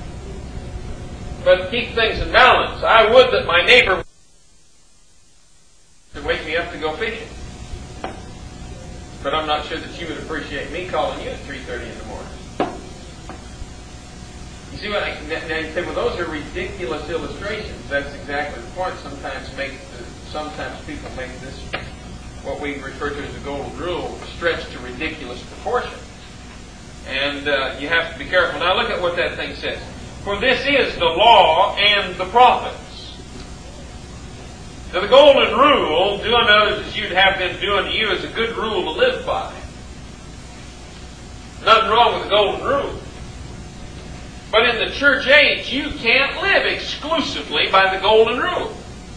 But keep things in balance. I would that my neighbor would wake me up to go fishing. But I'm not sure that you would appreciate me calling you at three thirty in the morning. You see what I now you say? Well, those are ridiculous illustrations. That's exactly the point. Sometimes make the, sometimes people make this what we refer to as the golden rule stretched to ridiculous proportions, and uh, you have to be careful. Now look at what that thing says. For this is the law and the prophets. Now the golden rule, do unto others as you'd have them do unto you, is a good rule to live by. Nothing wrong with the golden rule. But in the church age, you can't live exclusively by the golden rule.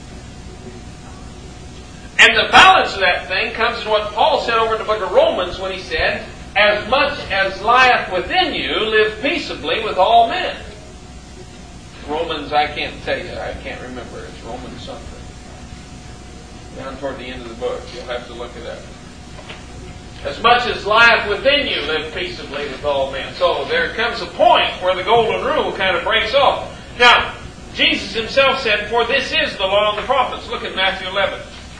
And the balance of that thing comes in what Paul said over in the book of Romans when he said, as much as lieth within you, live peaceably with all men. Romans, I can't tell you. I can't remember. It's Romans something. Down toward the end of the book. You'll have to look it up. As much as lieth within you, live peaceably with all men. So there comes a point where the golden rule kind of breaks off. Now, Jesus himself said, for this is the law and the prophets. Look at Matthew eleven.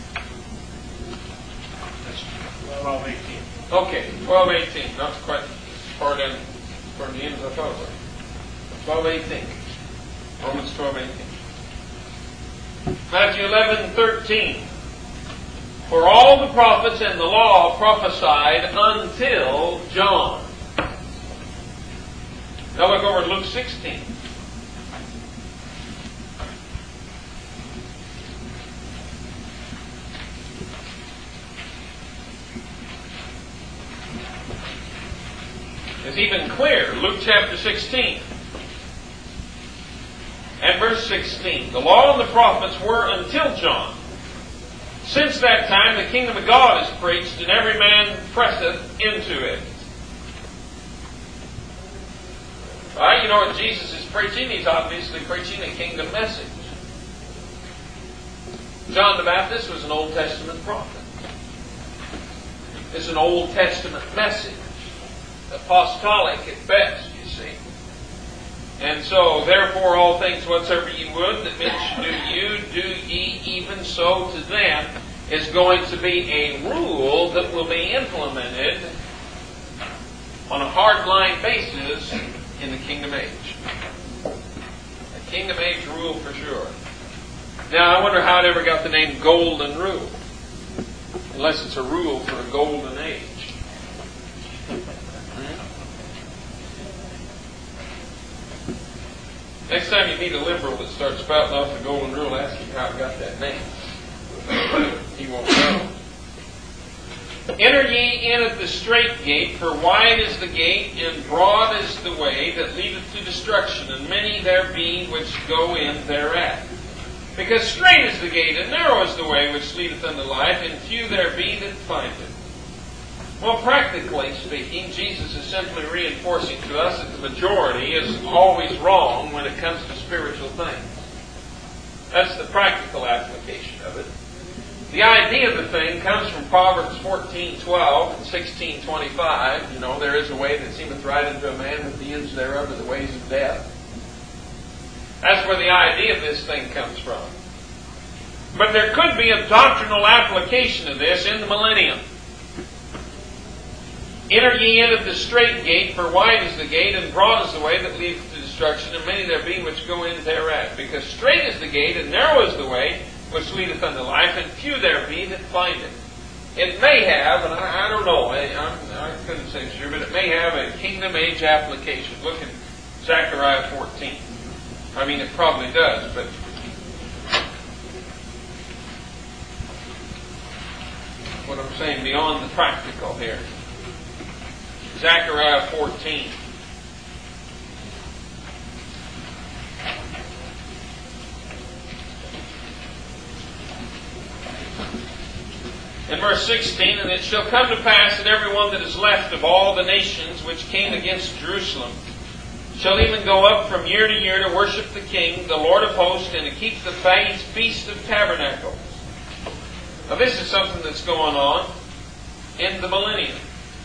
twelve eighteen. Okay, twelve eighteen. Not quite as far down toward the end as I thought it was. twelve eighteen. Romans twelve eighteen. Matthew eleven thirteen. For all the prophets and the law prophesied until John. Now look over at Luke sixteen. It's even clear. Luke chapter sixteen. And verse sixteen. The law and the prophets were until John. Since that time the kingdom of God is preached, and every man presseth into it. Right? You know what Jesus is preaching? He's obviously preaching a kingdom message. John the Baptist was an Old Testament prophet. It's an Old Testament message. Apostolic at best, you see. And so, therefore, all things whatsoever ye would that men should do to you, do ye even so to them, is going to be a rule that will be implemented on a hard-line basis in the kingdom age. A kingdom age rule for sure. Now, I wonder how it ever got the name Golden Rule. Unless it's a rule for a golden age. Next time you meet a liberal that starts spouting off the golden rule, ask him how it got that name. He won't know. Enter ye in at the strait gate, for wide is the gate, and broad is the way that leadeth to destruction, and many there be which go in thereat. Because strait is the gate, and narrow is the way which leadeth unto life, and few there be that find it. Well, practically speaking, Jesus is simply reinforcing to us that the majority is always wrong when it comes to spiritual things. That's the practical application of it. The idea of the thing comes from Proverbs fourteen twelve and sixteen twenty-five. You know, there is a way that seemeth right unto a man, but the ends thereof are the ways of death. That's where the idea of this thing comes from. But there could be a doctrinal application of this in the millennium. Enter ye in at the strait gate, for wide is the gate, and broad is the way that leadeth to destruction, and many there be which go in thereat. Because strait is the gate, and narrow is the way, which leadeth unto life, and few there be that find it. It may have, and I, I don't know, I, I'm, I couldn't say sure, but it may have a kingdom age application. Look in Zechariah fourteen. I mean, it probably does, but what I'm saying, beyond the practical here. Zechariah fourteen. In verse sixteen, and it shall come to pass that every one that is left of all the nations which came against Jerusalem shall even go up from year to year to worship the King, the Lord of hosts, and to keep the feast of tabernacles. Now this is something that's going on in the millennium.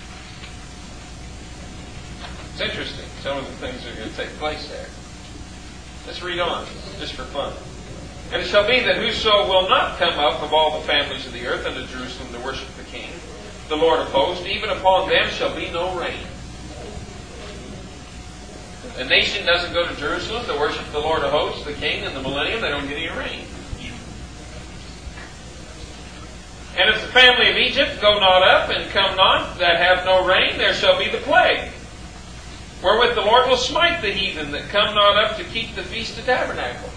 It's interesting, some of the things that are going to take place there. Let's read on, just for fun. And it shall be that whoso will not come up of all the families of the earth unto Jerusalem to worship the King, the Lord of hosts, even upon them shall be no rain. A nation doesn't go to Jerusalem to worship the Lord of hosts, the King, in the millennium, they don't get any rain. And if the family of Egypt go not up and come not, that have no rain, there shall be the plague, wherewith the Lord will smite the heathen that come not up to keep the Feast of Tabernacles.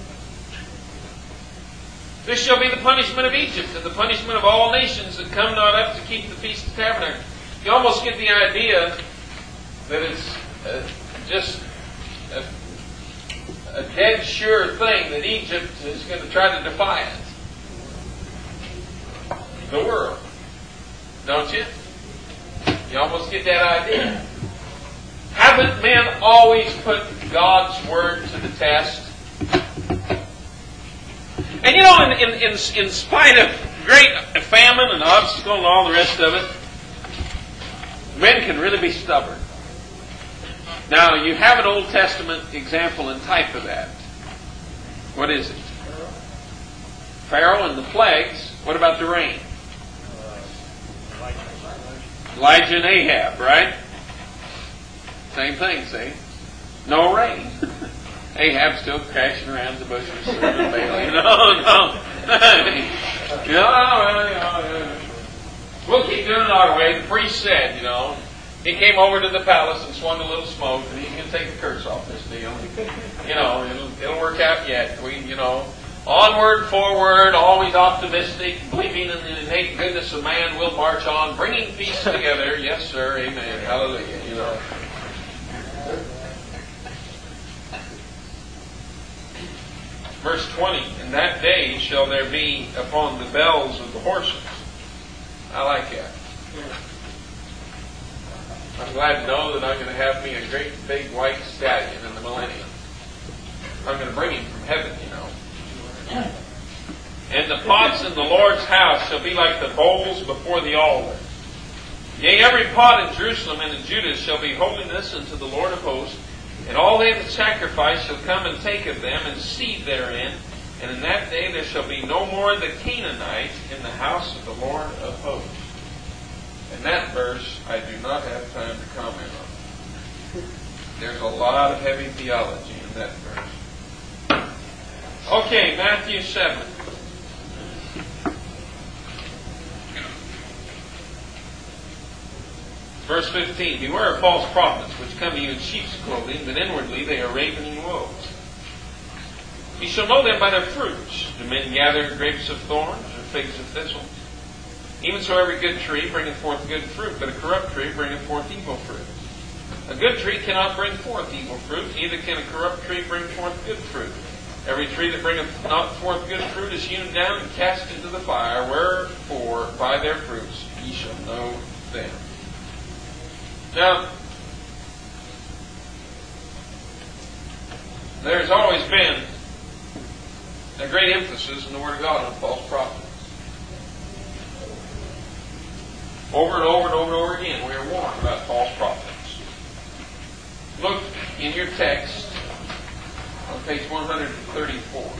This shall be the punishment of Egypt, and the punishment of all nations that come not up to keep the Feast of Tabernacles. You almost get the idea that it's uh, just a, a dead sure thing that Egypt is going to try to defy it. The world. Don't you? You almost get that idea. Haven't men always put God's Word to the test? And you know, in, in, in, in spite of great famine and obstacle and all the rest of it, men can really be stubborn. Now, you have an Old Testament example and type of that. What is it? Pharaoh and the plagues. What about the rain? Elijah and Ahab, right? Same thing, see? No rain. Ahab's still crashing around the bushes. No, no. you know, we'll keep doing it our way. The priest said, you know, he came over to the palace and swung a little smoke, and he can take the curse off this deal. You know, it'll, it'll work out yet. We, you know, onward, forward, always optimistic, believing in the innate goodness of man, we'll march on, bringing peace together. Yes, sir. Amen. Hallelujah. You know. Verse twenty, in that day shall there be upon the bells of the horses. I like that. I'm glad to know that I'm going to have me a great big white stallion in the millennium. I'm going to bring him from heaven, you know. And the pots in the Lord's house shall be like the bowls before the altar. Yea, every pot in Jerusalem and in Judah shall be holiness unto the Lord of hosts. And all they that sacrifice shall come and take of them, and seed therein. And in that day there shall be no more the Canaanite in the house of the Lord of hosts. And that verse I do not have time to comment on. There's a lot of heavy theology in that verse. Okay, Matthew seven. Verse fifteen, beware of false prophets, which come to you in sheep's clothing, but inwardly they are ravening wolves. You shall know them by their fruits. Do men gather grapes of thorns, or figs of thistles? Even so every good tree bringeth forth good fruit, but a corrupt tree bringeth forth evil fruit. A good tree cannot bring forth evil fruit, neither can a corrupt tree bring forth good fruit. Every tree that bringeth not forth good fruit is hewn down and cast into the fire. Wherefore, by their fruits ye shall know them. Now, there's always been a great emphasis in the Word of God on false prophets. Over and over and over and over again, we are warned about false prophets. Look in your text on page one thirty-four.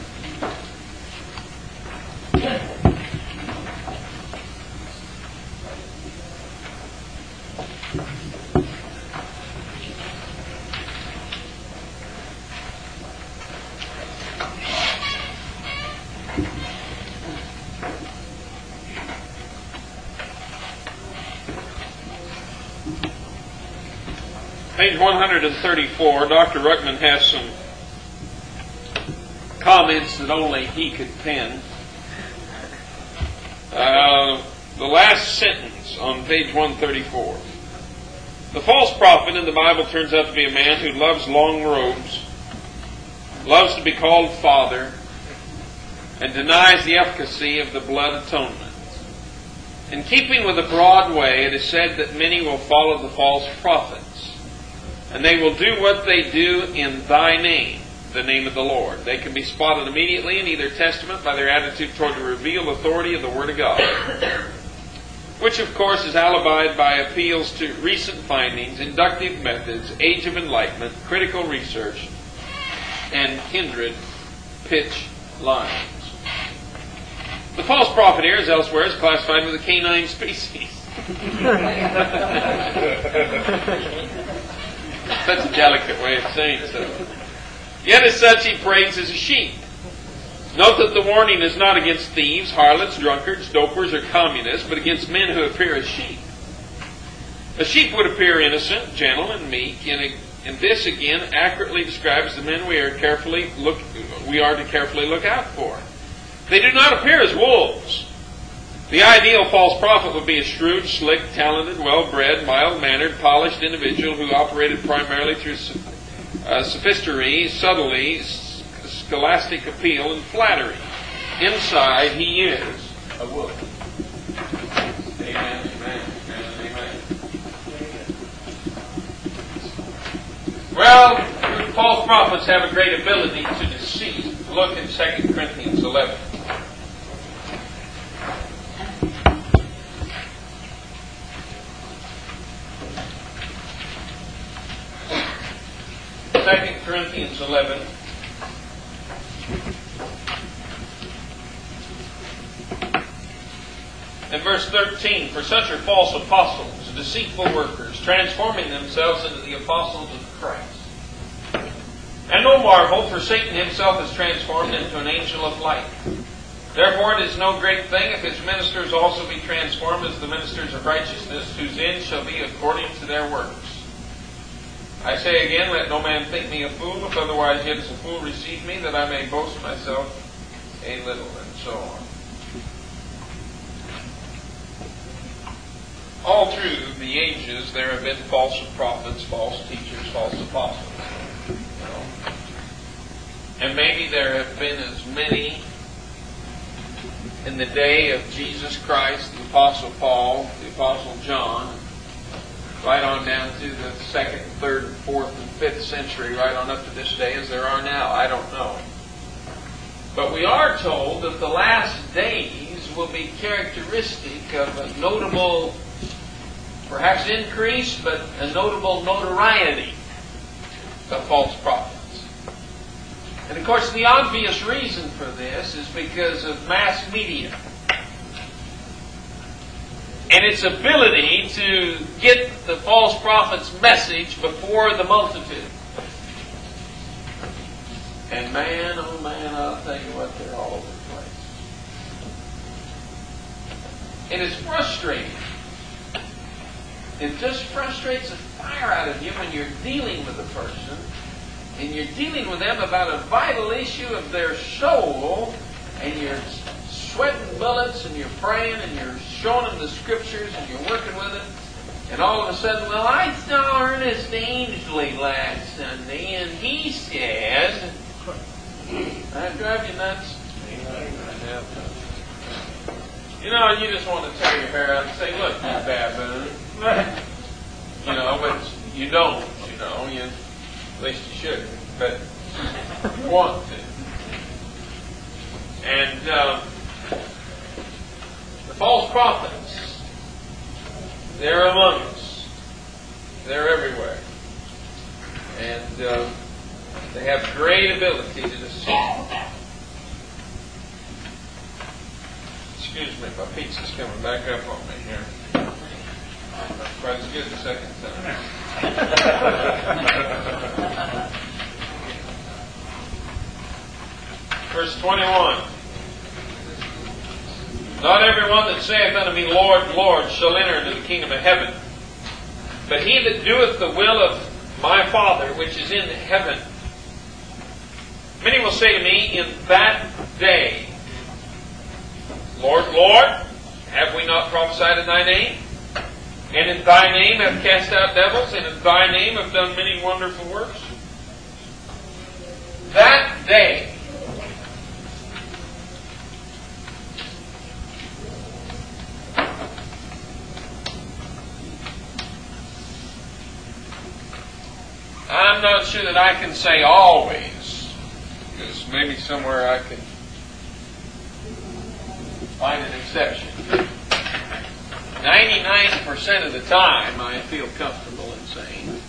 Page one hundred thirty-four, Doctor Ruckman has some comments that only he could pen. Uh, the last sentence on page one thirty-four. The false prophet in the Bible turns out to be a man who loves long robes, loves to be called father, and denies the efficacy of the blood atonement. In keeping with the broad way, it is said that many will follow the false prophets, and they will do what they do in thy name, the name of the Lord. They can be spotted immediately in either testament by their attitude toward the revealed authority of the Word of God, which of course is alibied by appeals to recent findings, inductive methods, age of enlightenment, critical research, and kindred pitch lines. The false prophet here, as elsewhere, is classified with a canine species. Such a delicate way of saying so. Yet as such he prays as a sheep. Note that the warning is not against thieves, harlots, drunkards, dopers, or communists, but against men who appear as sheep. A sheep would appear innocent, gentle, and meek, and, and this again accurately describes the men we are carefully look we are to carefully look out for. They do not appear as wolves. The ideal false prophet would be a shrewd, slick, talented, well-bred, mild-mannered, polished individual who operated primarily through uh, sophistry, subtlety, scholastic appeal, and flattery. Inside, he is a wolf. Amen, amen, amen, amen. Well, false prophets have a great ability to deceive. Look in Second Corinthians eleven. Second Corinthians eleven. In verse thirteen, for such are false apostles, deceitful workers, transforming themselves into the apostles of Christ. And no marvel, for Satan himself is transformed into an angel of light. Therefore it is no great thing if his ministers also be transformed as the ministers of righteousness, whose end shall be according to their works. I say again, let no man think me a fool, if otherwise yet as a fool receive me, that I may boast myself a little, and so on. All through the ages there have been false prophets, false teachers, false apostles. You know? And maybe there have been as many in the day of Jesus Christ, the Apostle Paul, the Apostle John, right on down to the second, third, fourth, and fifth century, right on up to this day as there are now. I don't know. But we are told that the last days will be characteristic of a notable, perhaps increase, but a notable notoriety of false prophets. And of course the obvious reason for this is because of mass media and its ability to get the false prophet's message before the multitude. And man, oh man, I'll tell you what, they're all over the place. It is frustrating. It just frustrates the fire out of you when you're dealing with a person and you're dealing with them about a vital issue of their soul, and you're sweating bullets and you're praying and you're showing them the scriptures and you're working with it, and all of a sudden, well, I saw Ernest Ainsley last Sunday and he said, that drive you nuts? You know, you just want to tear your hair out and say, look, you baboon. You know, but you don't, you know, you, at least you should, but you want to. And um, the false prophets, they're among us. They're everywhere. And uh, they have great ability to deceive. Excuse me, my pizza's coming back up on me here. Not quite as good the second time. Verse twenty-one. Not everyone that saith unto me, Lord, Lord, shall enter into the kingdom of heaven, but he that doeth the will of my Father which is in heaven. Many will say to me in that day, Lord, Lord, have we not prophesied in Thy name? And in Thy name have cast out devils, and in Thy name have done many wonderful works? That day, I'm not sure that I can say always, because maybe somewhere I can find an exception. ninety-nine percent of the time I feel comfortable in saying,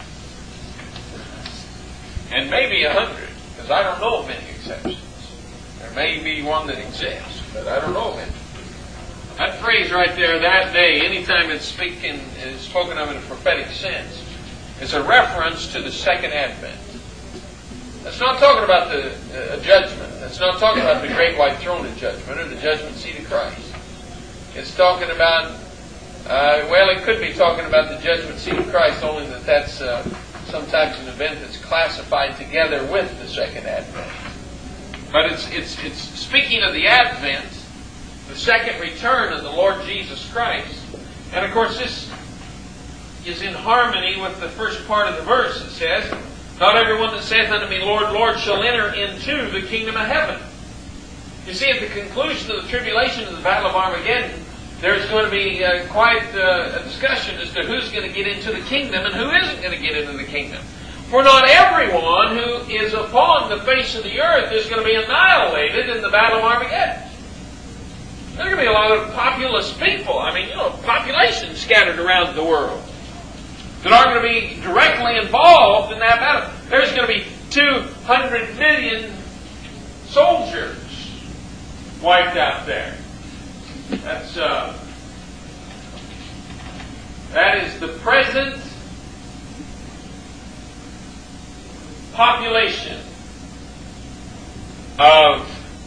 and maybe one hundred, because I don't know of many exceptions. There may be one that exists, but I don't know of any. That phrase right there, that day, anytime it's speaking, is spoken of in a prophetic sense, is a reference to the second advent. That's not talking about the uh, judgment. That's not talking about the great white throne of judgment or the judgment seat of Christ. It's talking about, uh, well, it could be talking about the judgment seat of Christ, only that that's uh, sometimes an event that's classified together with the second advent. But it's it's it's speaking of the advent, the second return of the Lord Jesus Christ. And of course, this is in harmony with the first part of the verse. It says, not everyone that saith unto me, Lord, Lord, shall enter into the kingdom of heaven. You see, at the conclusion of the tribulation of the Battle of Armageddon, there's going to be uh, quite uh, a discussion as to who's going to get into the kingdom and who isn't going to get into the kingdom. For not everyone who is upon the face of the earth is going to be annihilated in the Battle of Armageddon. There's going to be a lot of populous people. I mean, you know, population scattered around the world that aren't going to be directly involved in that battle. There's going to be two hundred million soldiers wiped out there. That's uh, that is the present population of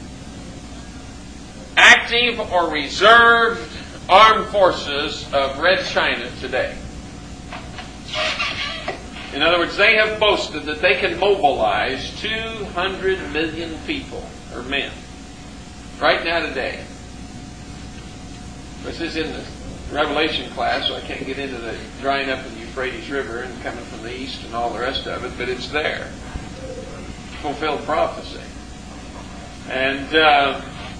active or reserved armed forces of Red China today. In other words, they have boasted that they can mobilize two hundred million people, or men, right now today. This is in the Revelation class, so I can't get into the drying up of the Euphrates River and coming from the east and all the rest of it, but it's there. Fulfilled prophecy. And, uh,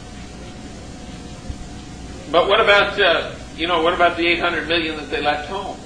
but what about, uh, you know, what about the eight hundred million that they left home?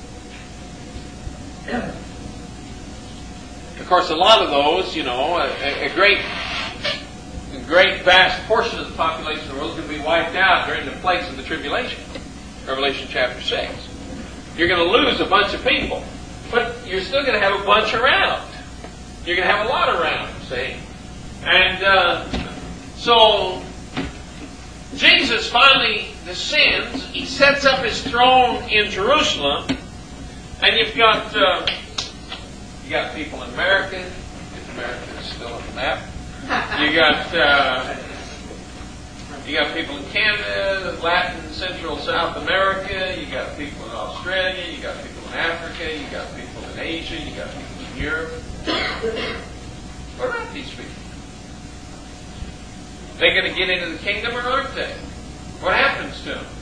Of course, a lot of those, you know, a, a great, a great vast portion of the population of the world is going to be wiped out during the plagues of the tribulation. Revelation chapter six. You're going to lose a bunch of people, but you're still going to have a bunch around. You're going to have a lot around, see? And uh, so Jesus finally descends. He sets up His throne in Jerusalem. And you've got uh, you got people in America. If America is still on the map. You got uh, you got people in Canada, Latin, Central, South America. You got people in Australia. You got people in Africa. You got people in Asia. You got people in Europe. What about these people? They going to get into the kingdom or aren't they? What happens to them?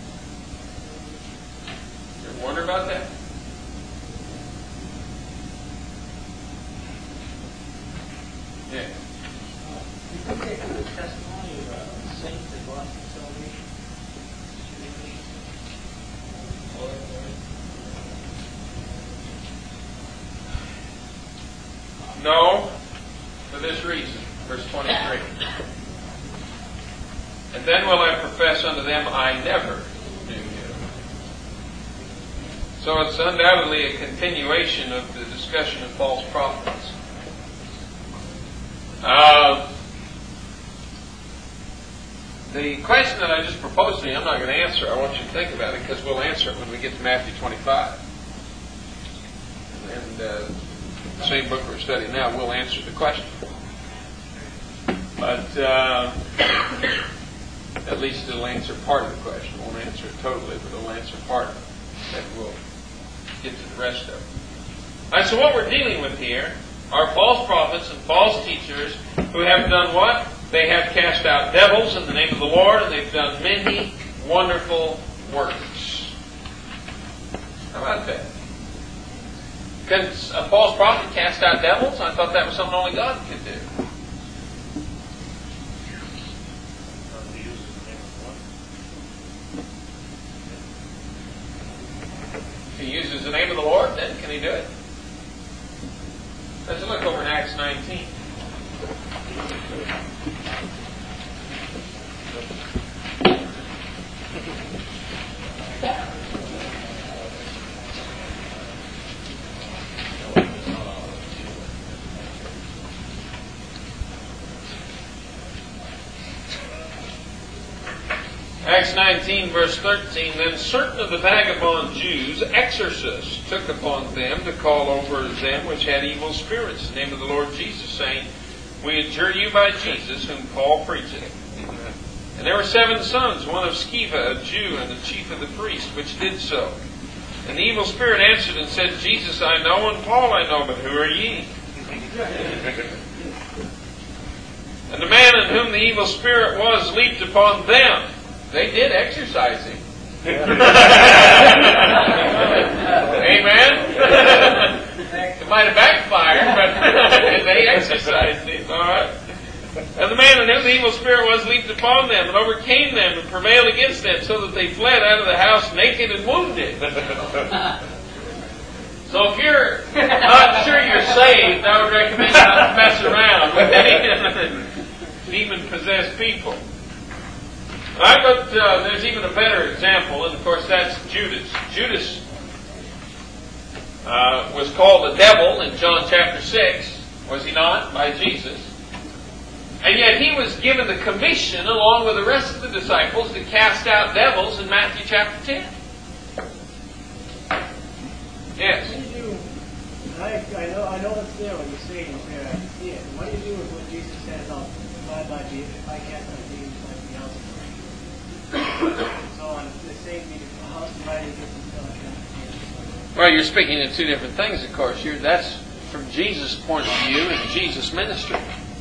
You ever wonder about that? Yeah. You could take the testimony of a saint that lost his salvation. No, for this reason. Verse twenty-three. And then will I profess unto them, I never knew you. So it's undoubtedly a continuation of the discussion of false prophets. Uh, the question that I just proposed to you, I'm not going to answer. I want you to think about it because we'll answer it when we get to Matthew twenty-five. And uh, the same book we're studying now, we'll answer the question. But uh, at least it'll answer part of the question. It won't answer it totally, but it'll answer part of it. And we'll get to the rest of it. All right, so what we're dealing with here are false prophets and false teachers who have done what? They have cast out devils in the name of the Lord, and they've done many wonderful works. How about that? Can a false prophet cast out devils? I thought that was something only God could do. If he uses the name of the Lord, then can he do it? Let's look over in Acts nineteen. Acts nineteen, verse thirteen, Then certain of the vagabond Jews, exorcists, took upon them to call over them which had evil spirits in the name of the Lord Jesus, saying, We adjure you by Jesus, whom Paul preacheth. And there were seven sons, one of Sceva, a Jew, and the chief of the priests, which did so. And the evil spirit answered and said, Jesus I know, and Paul I know, but who are ye? And the man in whom the evil spirit was leaped upon them. They did exercise him. Amen? It might have backfired, but they exercised him. All right? And the man in whom the evil spirit was leaped upon them and overcame them and prevailed against them, so that they fled out of the house naked and wounded. So if you're not sure you're saved, I would recommend you not to mess around with any demon-possessed people. All right, but uh, there's even a better example, and of course that's Judas. Judas uh, was called the devil in John chapter six, was he not, by Jesus? And yet he was given the commission, along with the rest of the disciples, to cast out devils in Matthew chapter ten. Yes? What do you do? I, I know I know it's there when you say it there. I can see it. What do you do with what Jesus says? I'll divide by Jesus. If I cast out demons like the else. So on the same thing, a house divided against itself. Well, you're speaking of two different things, of course. You're, that's from Jesus' point of view and Jesus' ministry.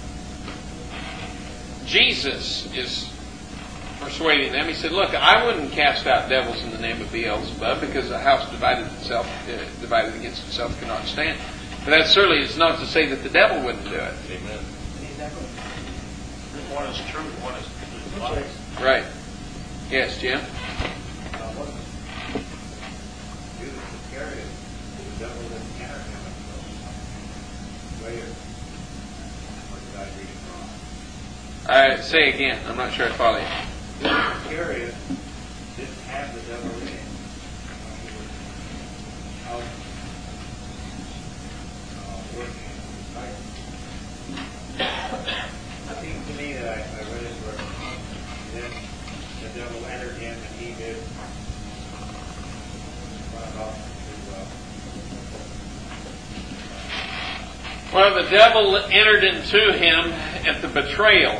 Jesus is persuading them. He said, look, I wouldn't cast out devils in the name of Beelzebub, because a house divided itself, uh, divided against itself cannot stand. But that certainly is not to say that the devil wouldn't do it. Amen. Exactly. One is true, one is lies. Right. Yes, Jim? Uh, what Judas Iscariot, the devil didn't enter him until later. Or did I read it wrong? Uh, say again. I'm not sure I follow you. Judas Iscariot didn't have the devil in him. Uh, he was out uh, working in his life. It seems to me that I, I read it where then the devil entered him and he did run off to uh, Well, the devil entered into him at the betrayal,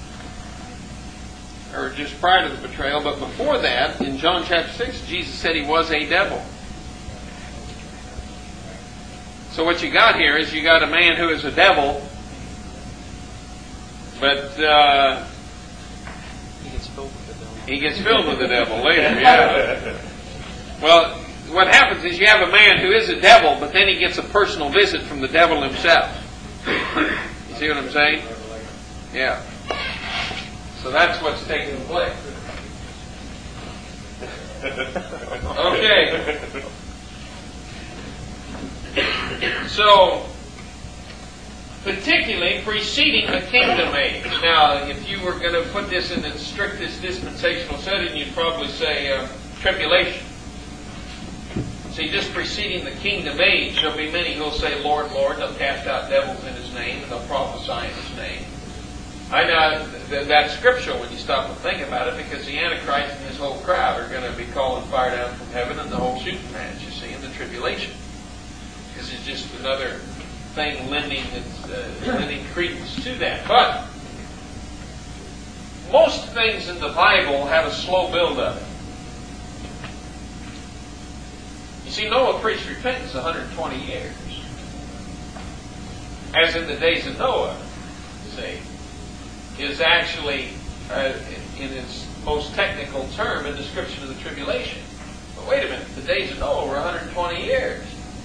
or just prior to the betrayal. But before that, in John chapter six, Jesus said he was a devil. So what you got here is you got a man who is a devil, but uh, He gets filled with the devil. he gets filled with the devil later. Yeah. Well, what happens is you have a man who is a devil, but then he gets a personal visit from the devil himself. You see what I'm saying? Yeah. So that's what's taking place. Okay. So, particularly preceding the kingdom age. Now, if you were going to put this in the strictest dispensational setting, you'd probably say uh, tribulation. See, just preceding the kingdom age, there'll be many who'll say, Lord, Lord, they'll cast out devils in His name, and they'll prophesy in His name. I know that that's scriptural when you stop and think about it, because the Antichrist and his whole crowd are going to be calling fire down from heaven and the whole shooting match, you see, in the tribulation. Because it's just another thing lending, its, uh, lending credence to that. But most things in the Bible have a slow build-up. You see, Noah preached repentance one hundred twenty years. as in the days of Noah, see, is actually, uh, in its most technical term, a description of the tribulation. But wait a minute, the days of Noah were one hundred twenty years.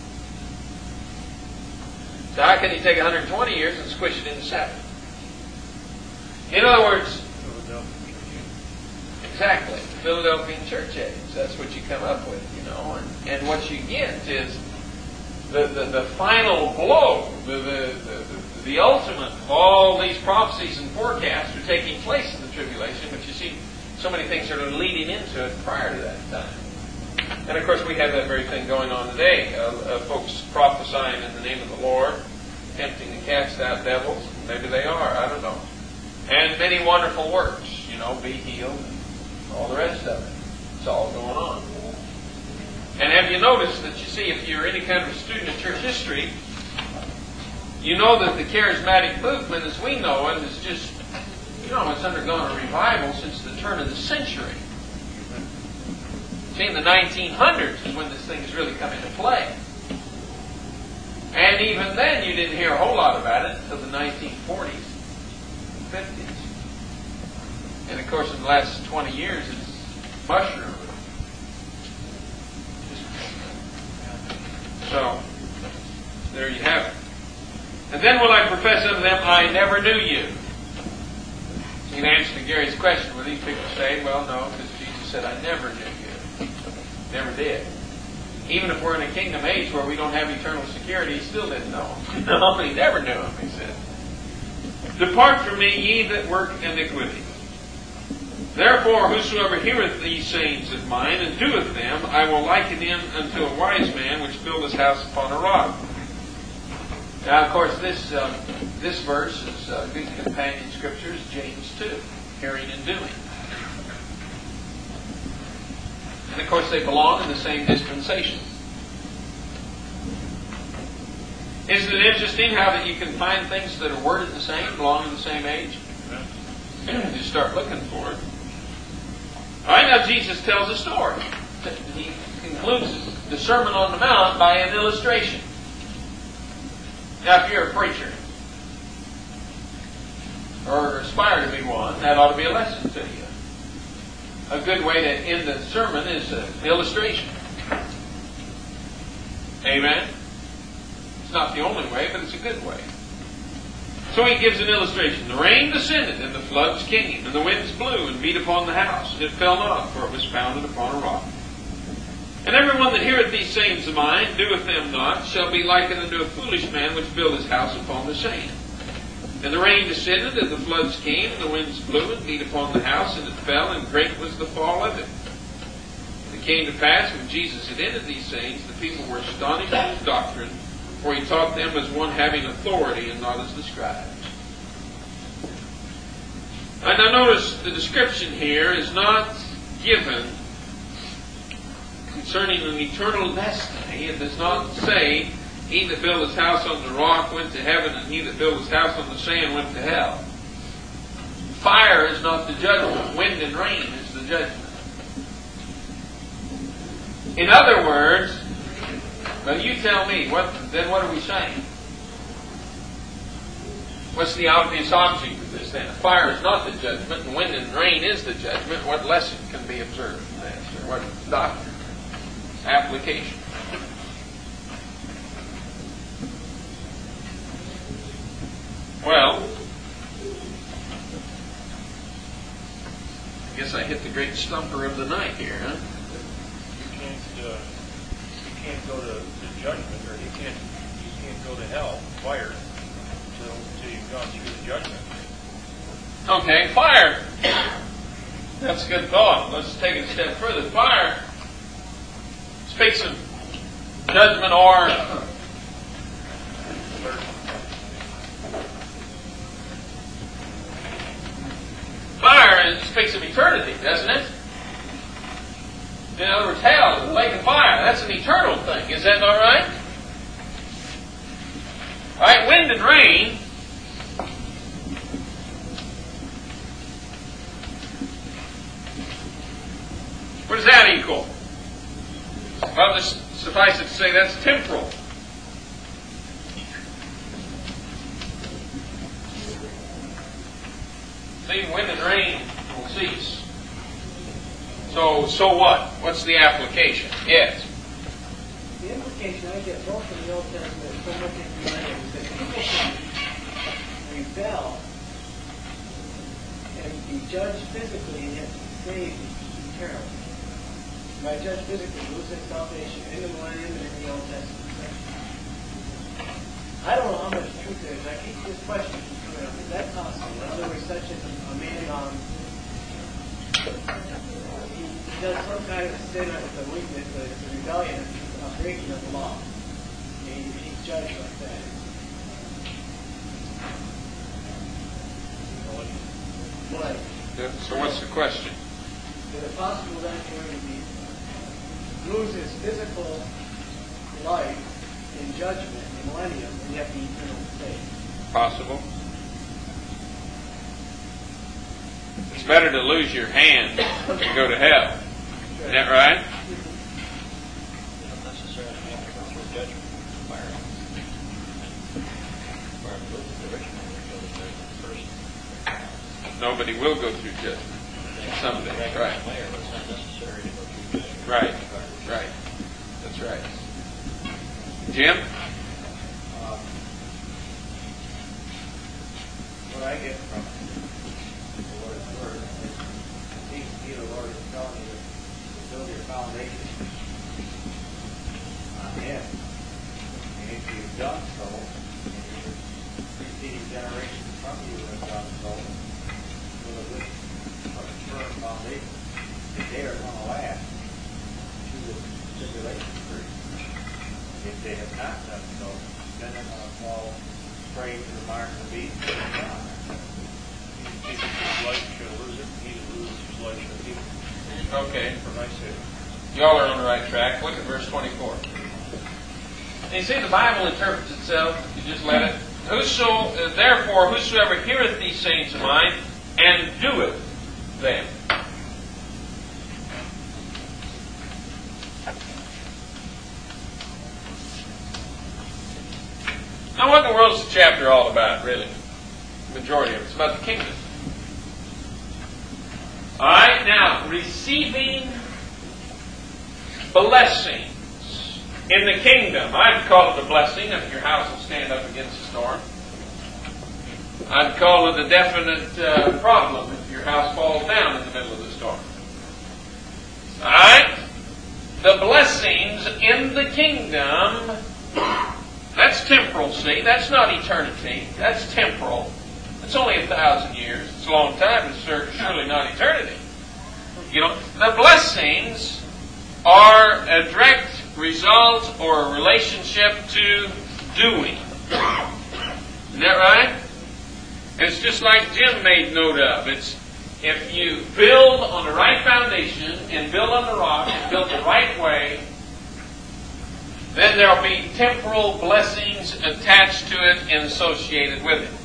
So how can you take one hundred twenty years and squish it into seven? In other words, exactly, Philadelphian church age. That's what you come up with, you know. And, and what you get is the, the, the final blow, the, the, the, the ultimate of all these prophecies and forecasts are taking place in the tribulation, but you see so many things that are leading into it prior to that time. And of course we have that very thing going on today. Uh, uh, folks prophesying in the name of the Lord, attempting to cast out devils. Maybe they are, I don't know. And many wonderful works, you know, be healed, and all the rest of it. It's all going on. And have you noticed that, you see, if you're any kind of a student of church history, you know that the charismatic movement, as we know it, is just, you know, it's undergone a revival since the turn of the century. See, in the nineteen hundreds is when this thing has really come into play. And even then, you didn't hear a whole lot about it until the nineteen forties, fifties. And of course, in the last twenty years, it's mushroomed. So, there you have it. And then will I profess unto them, I never knew you. In answer to Gary's question, will these people say, well, no, because Jesus said, I never knew you. Never did. Even if we're in a kingdom age where we don't have eternal security, he still didn't know him. No, he never knew him, he said. Depart from me, ye that work iniquity. Therefore, whosoever heareth these sayings of mine, and doeth them, I will liken him unto a wise man which built his house upon a rock. Now, of course, this um, this verse is uh, good companion scriptures, James two, hearing and doing. And of course, they belong in the same dispensation. Isn't it interesting how that you can find things that are worded the same, belong in the same age? You start looking for it. All right, now Jesus tells a story. He concludes the Sermon on the Mount by an illustration. Now, if you're a preacher, or aspire to be one, that ought to be a lesson to you. A good way to end the sermon is an illustration. Amen? It's not the only way, but it's a good way. So he gives an illustration. The rain descended, and the floods came, and the winds blew and beat upon the house, and it fell not, for it was founded upon a rock. And everyone that heareth these sayings of mine, doeth them not, shall be likened unto a foolish man which built his house upon the sand. And the rain descended, and the floods came, and the winds blew and beat upon the house, and it fell, and great was the fall of it. And it came to pass, when Jesus had ended these sayings, the people were astonished at his doctrine, for he taught them as one having authority, and not as the scribes. And now notice the description here is not given concerning an eternal destiny. It does not say, he that built his house on the rock went to heaven, and he that built his house on the sand went to hell. Fire is not the judgment. Wind and rain is the judgment. In other words, well, you tell me, what, then what are we saying? What's the obvious object of this then? Fire is not the judgment, and wind and rain is the judgment. What lesson can be observed from this? Or what doctrine? Application. Well, I guess I hit the great stumper of the night here, huh? You can't, uh, you can't go to, to judgment, or you can't, you can't go to hell, fire, until, until you've gone through the judgment. Okay, fire. That's a good thought. Let's take it a step further. Fire speaks of judgment or fire speaks of eternity, doesn't it? In other words, hell, the lake of fire, that's an eternal thing. Is that not right? All right, wind and rain. What does that equal? Well, just suffice it to say that's temporal. See, wind and rain will cease. So, so what? What's the application? Yes. The implication I get both from the Old Testament and so much in the New is that people can rebel and be judged physically and yet be saved eternally. By judged physically, lose their salvation in the Millennium and in the Old Testament. I don't know how much truth there is. I keep this question keeps coming up. Is that possible? In other words, such as a man um, he does some kind of sin of the weakness, but it's a rebellion, a breaking of the law. And he, he's judged like that. But So what's the question? is it possible that he would be lose his physical life in judgment in the millennium and yet be eternally saved? Possible. It's better to lose your hand than go to hell. Isn't that right? You don't necessarily have to go through judgment fire. Fire loses the rich man when he goes there first. Nobody will go through judgment someday. Right. Layer, but it's not necessary to go through judgment. Right. Right. That's right. Jim? Um, what I get from the Lord's Word is, it seems to me the Lord is telling you to build your foundation on Him. And if you've done so, and your preceding generations from you have done so, with a good, a firm foundation, that they are going to last through the tribulation period. If they have not done so, then they're going to fall prey to the mark of the beast and die. He who keeps his life shall lose it, he that loses his life shall keep it. Okay. For my sake. Y'all are on the right track. Look at verse twenty-four. And you see, the Bible interprets itself. You just let it. Whoso, uh, therefore, whosoever heareth these sayings of mine and doeth them. Now, what in the world is the chapter all about, really? The majority of it. It's about the kingdom. All right, now, receiving blessings in the kingdom. I'd call it a blessing if your house will stand up against a storm. I'd call it a definite uh, problem if your house falls down in the middle of the storm. All right? The blessings in the kingdom, that's temporal, see? That's not eternity. That's temporal. It's only a thousand years. It's a long time. It's surely not eternity. You know, the blessings are a direct result or a relationship to doing. Isn't that right? It's just like Jim made note of. It's if you build on the right foundation and build on the rock and build the right way, then there will be temporal blessings attached to it and associated with it.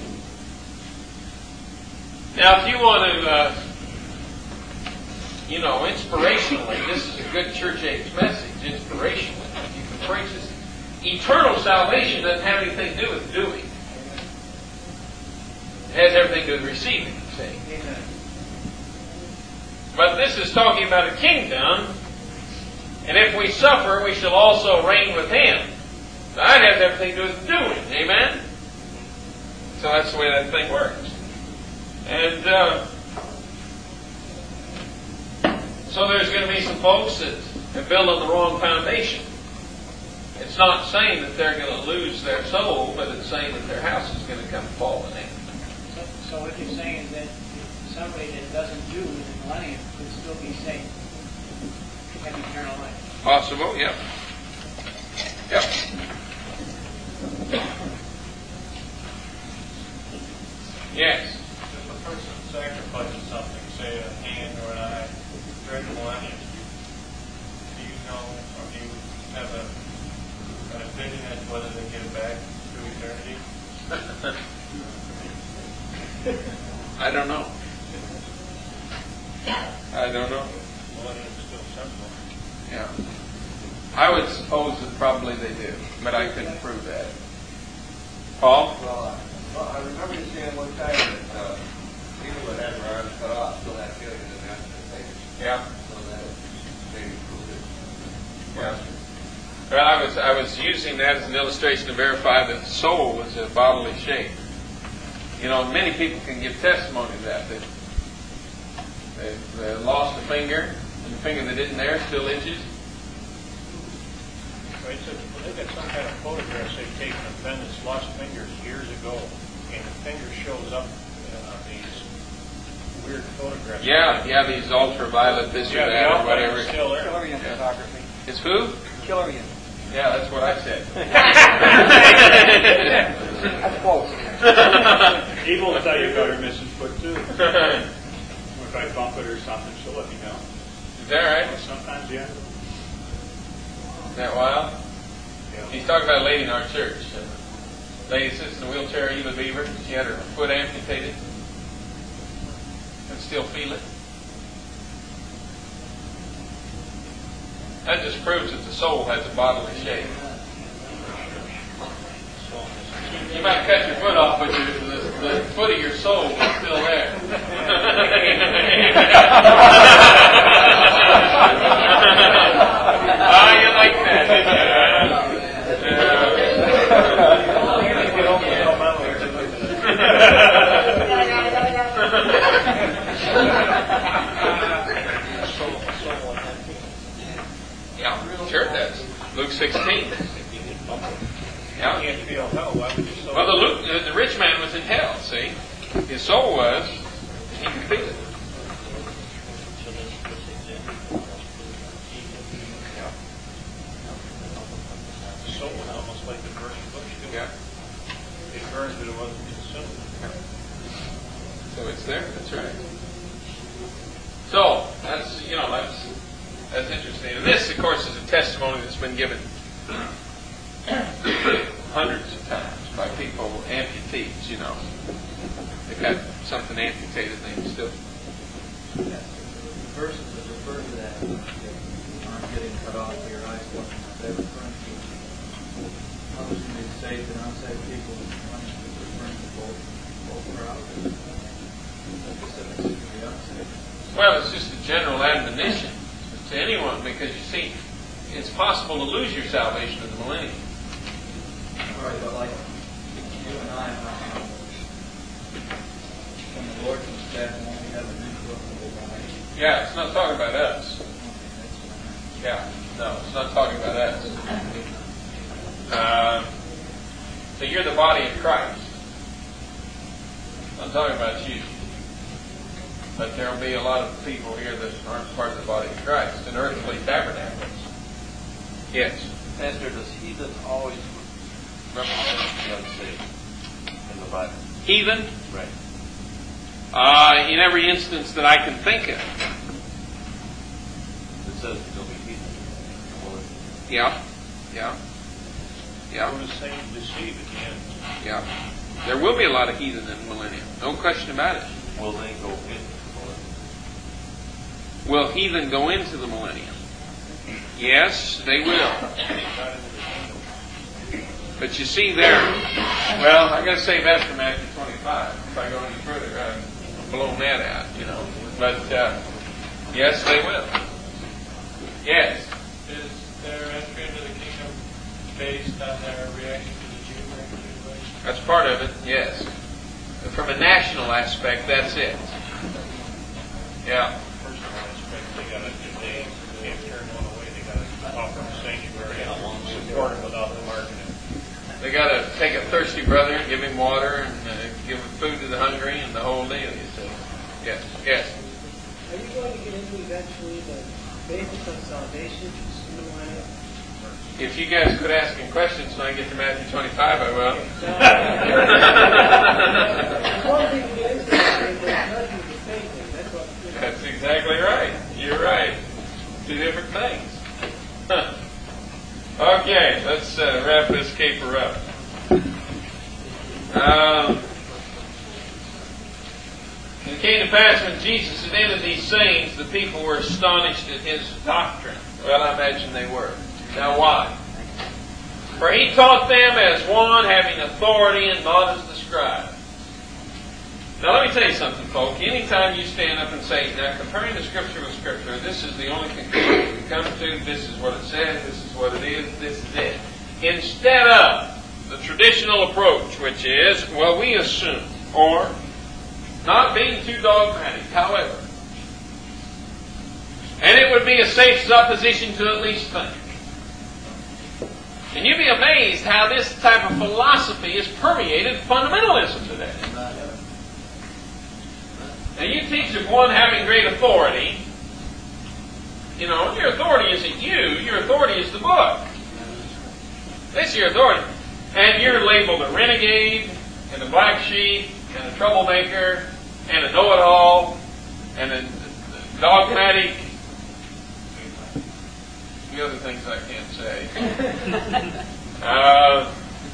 Now, if you want to, uh, you know, inspirationally, this is a good church age message, inspirationally, if you can preach this. Eternal salvation doesn't have anything to do with doing. It has everything to do with receiving, see. Amen. But this is talking about a kingdom, and if we suffer, we shall also reign with Him. That has everything to do with doing, amen? So that's the way that thing works. And uh, so there's going to be some folks that have built on the wrong foundation. It's not saying that they're going to lose their soul, but it's saying that their house is going to come falling in. So, so what you're saying is that somebody that doesn't do in the millennium could still be saved, have eternal life. Possible, yep. Yep. Yes. If a person sacrifices something, say a hand or an eye, during the millennium, do you know, or do you have a, an opinion as to whether they get it back through eternity? I don't know. I don't know. Millennium is still simple. Yeah. I would suppose that probably they do, but I couldn't prove that. Paul? Well, I- well, I remember you saying one time that uh, even people that had their arms cut off still have feeling in the fingers. Yeah. So that maybe proved it. Yeah. Well, I was I was using that as an illustration to verify that the soul was a bodily shape. You know, many people can give testimony to that. That they've uh, lost a finger, and the finger that isn't there still itches. Right, so they've got some kind of photographs they've taken of men that's lost fingers years ago, and the finger shows up uh, on these weird photographs. Yeah, yeah, these ultraviolet this or Yeah, the that or outline whatever. is still there. Killerian Yeah. photography. It's who? Killerian. Yeah, that's what I said. That's close. Evil will tell you about her missing foot too. If I bump it or something, she'll let me know. Is that right? Well, sometimes, yeah. Is that wild? Yeah. He's talking about a lady in our church. A lady sits in a wheelchair, Eva Beaver. She had her foot amputated. And still feel it. That just proves that the soul has a bodily shape. You might cut your foot off, but your, the, the foot of your soul is still there. Ah, you like that, Yeah, sure it does. Luke sixteen. Yeah. You can't feel hell. Why would you so? Well, the, Luke, the, the rich man was in hell, see? His soul was, and he could feel it. The soul was almost like the burning bush. Yeah. It burned, but it wasn't consumed. So it's there, that's right. So, that's, you know, that's, that's interesting. And this, of course, is a testimony that's been given hundreds of times by people, amputees, you know. They've got something amputated, they can still. The verses that refer to that, your arm getting cut off, your eyes looking, they're referring to others who may be saved and unsaved people, referring to both, both crowds, specifics to the unsaved. Well, it's just a general admonition to anyone, because you see, it's possible to lose your salvation in the millennium. All right, but like you and I, um, when the Lord comes back, won't we have a new book of the body? Yeah, it's not talking about us. Okay, that's what Yeah, no, it's not talking about us. Uh, so you're the body of Christ. I'm talking about you. But there will be a lot of people here that aren't part of the body of Christ, an earthly tabernacles. Yes. Pastor, does heathen always represent the unsaved in the Bible? Heathen? Right. Uh, in every instance that I can think of. It says there'll be heathen. Well, Yeah. Yeah. Yeah. We're the same deceive at the end. Yeah. There will be a lot of heathen in the millennium. No question about it. will they go into the millennium? Will heathen go into the millennium? Yes, they will. But you see there, well, I got to say that from Matthew twenty-five. If I go any further, I've blown that out, you know. But uh, yes, they will. Yes. Is their entry into the kingdom based on their reaction to the Jew tribulation? That's part of it, yes. But from a national aspect, that's it. Yeah. Personal aspect, they got to, if they can't turn one away, they got to offer them sanctuary and support them without the marketing. They got to take a thirsty brother and give him water and uh, give him food to the hungry and the whole deal, you see. Yes, yes. Are you going to get into eventually the basics of salvation in the millennium? If you guys quit asking questions when I get to Matthew twenty-five, I will. One thing to get into is there's nothing to say things. That's what. That's exactly right. You're right. Two different things. Huh. Okay, let's uh, wrap this caper up. Um, it came to pass when Jesus had ended these sayings, the people were astonished at his doctrine. Well, I imagine they were. Now why? For he taught them as one having authority and not as the scribes. Now let me tell you something, folks. Anytime you stand up and say, now comparing the Scripture with Scripture, this is the only conclusion we come to, this is what it says, this is what it is, this is it. Instead of the traditional approach, which is, well, we assume, or not being too dogmatic, however. And it would be a safe supposition to at least think. And you'd be amazed how this type of philosophy is permeated fundamentalism today. Now you teach of one having great authority. You know, your authority isn't you, your authority is the book. This is your authority. And you're labeled a renegade, and a black sheep, and a troublemaker, and a know-it-all, and a dogmatic. The other things I can't say. uh,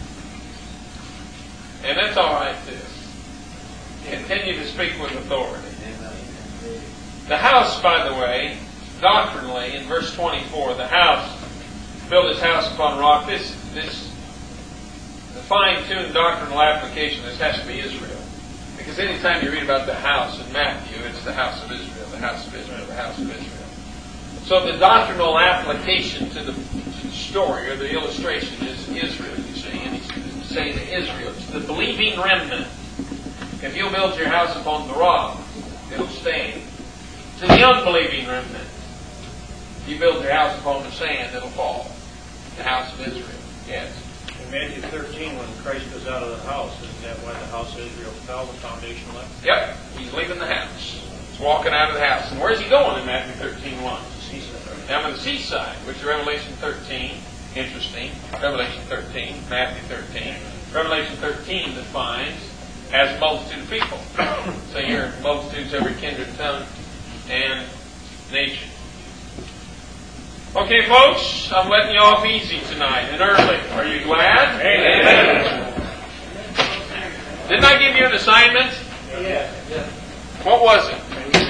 and that's all right, too. Continue to speak with authority. The house, by the way, doctrinally, in verse twenty-four, the house, build his house upon rock. This, this, the fine-tuned doctrinal application, this has to be Israel. Because anytime you read about the house in Matthew, it's the house of Israel, the house of Israel, the house of Israel. So the doctrinal application to the, to the story or the illustration is Israel, you see. And he's saying to Israel, it's the believing remnant. If you'll build your house upon the rock, it'll stand. To the unbelieving remnant, if you build your house upon the sand, it'll fall. The house of Israel. Yes. In Matthew thirteen, when Christ goes out of the house, isn't that why the house of Israel fell, the foundation left? Yep. He's leaving the house. He's walking out of the house. And where's he going in Matthew thirteen one? Down to the seaside, which is Revelation thirteen. Interesting. Revelation thirteen, Matthew thirteen. Revelation thirteen defines as multitude of people. So here, multitudes, every kindred, tongue, and nation. Okay, folks, I'm letting you off easy tonight and early. Are you glad? Amen. Didn't I give you an assignment? Yeah. What was it?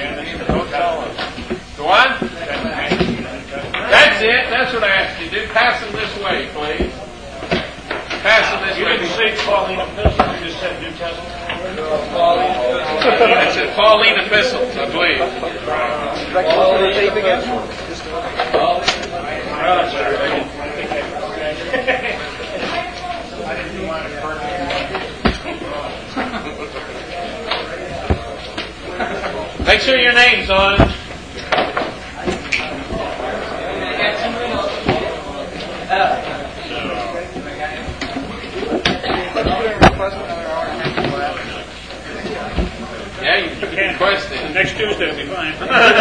The what? That's it. That's what I asked you to do. Pass them this way, please. Pass them this You way. didn't say Pauline epistles, you just said New Testament. That's it. Pauline epistles, I believe. I didn't want to hurt you. Make sure your name's on it. Yeah, you can request it. Next Tuesday will be fine.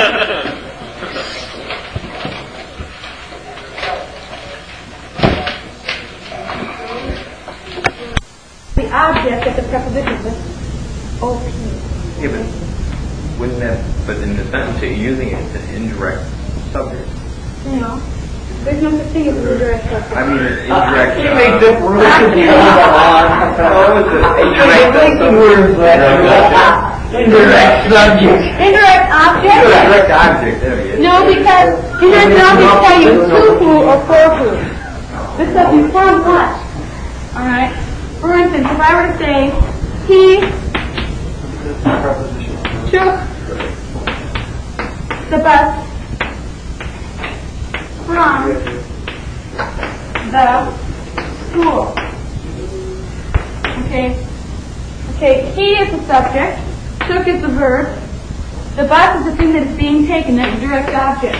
The object of the preposition is O P. Yeah, but wouldn't that, but in the sentence you're using it, it's an indirect subject. No. There's no such thing as an indirect subject. I mean, an indirect. You make different words to be on. What was it? Indirect subject. Indirect subject. Indirect object? Indirect object, there he is. No, because indirect objects tell you to who or for who. This tells you from what. Alright? For instance, if I were to say, he took the bus from the school. Okay? Okay, he is the subject, took is the verb, the bus is the thing that is being taken, that direct object.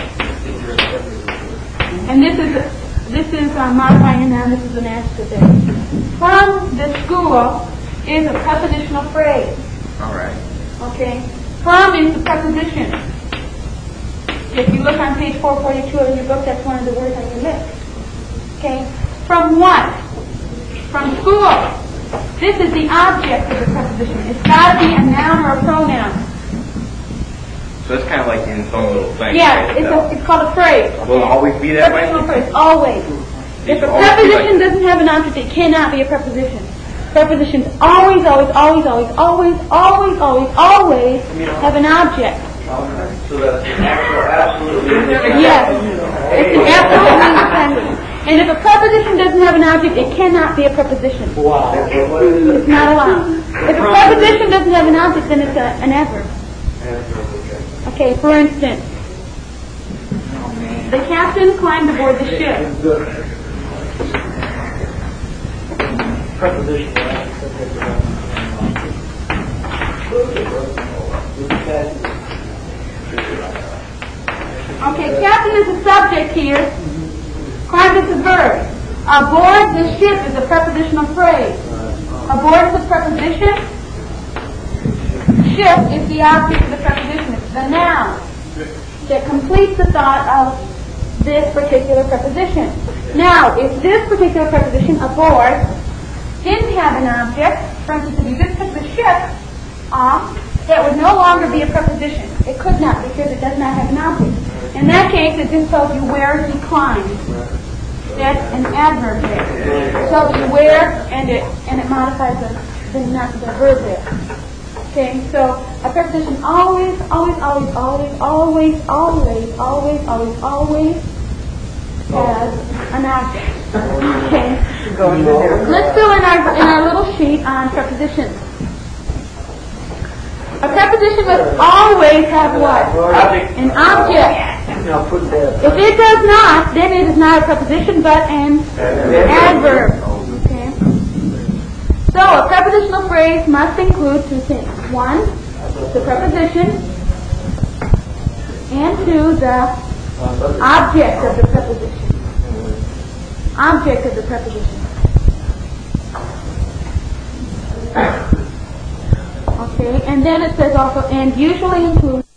And this is this is uh, modifying a noun, this is an adjective. From the school is a prepositional phrase. Alright. Okay? From is the preposition. If you look on page four forty-two of your book, that's one of the words on your list. Okay? From what? From school. This is the object of the preposition. It's got to be a noun or a pronoun. So it's kind of like in some little thing. Yeah, right? it's, So- a, it's called a phrase. Will it always be that way? Prepositional phrase, always. If a always be preposition like- doesn't have an object, it cannot be a preposition. Prepositions always, always, always, always, always, always, always, always have an object. So that's an actual, absolutely. Yes, it's an absolutely independent. And if a preposition doesn't have an an object, it cannot be a preposition. Wow. It's not allowed. If a preposition doesn't have an object, then it's a, an adverb. Okay, for instance, the captain climbed aboard the ship. Preposition. Okay, captain is a subject here. Climbed is a verb. Aboard the ship is a prepositional phrase. Aboard is a preposition. Ship is the object of the preposition. It's the noun that completes the thought of this particular preposition. Now, if this particular preposition, aboard, didn't have an object, for instance, if you just took the ship off, that would no longer be a preposition. It could not, because it does not have an object. In that case, it just tells you where he climbed. That's an adverb there. It tells you where, and it and it modifies the the, not the verb there. Okay, so a preposition always, always, always, always, always, always, always, always, always has an object. Okay. Let's go in our in our little sheet on prepositions. A preposition must always have what? An object. If it does not, then it is not a preposition but an adverb. Okay. So a prepositional phrase must include two things. One, the preposition, and two, the object of the preposition. Object of the preposition. Okay, and then it says also, and usually includes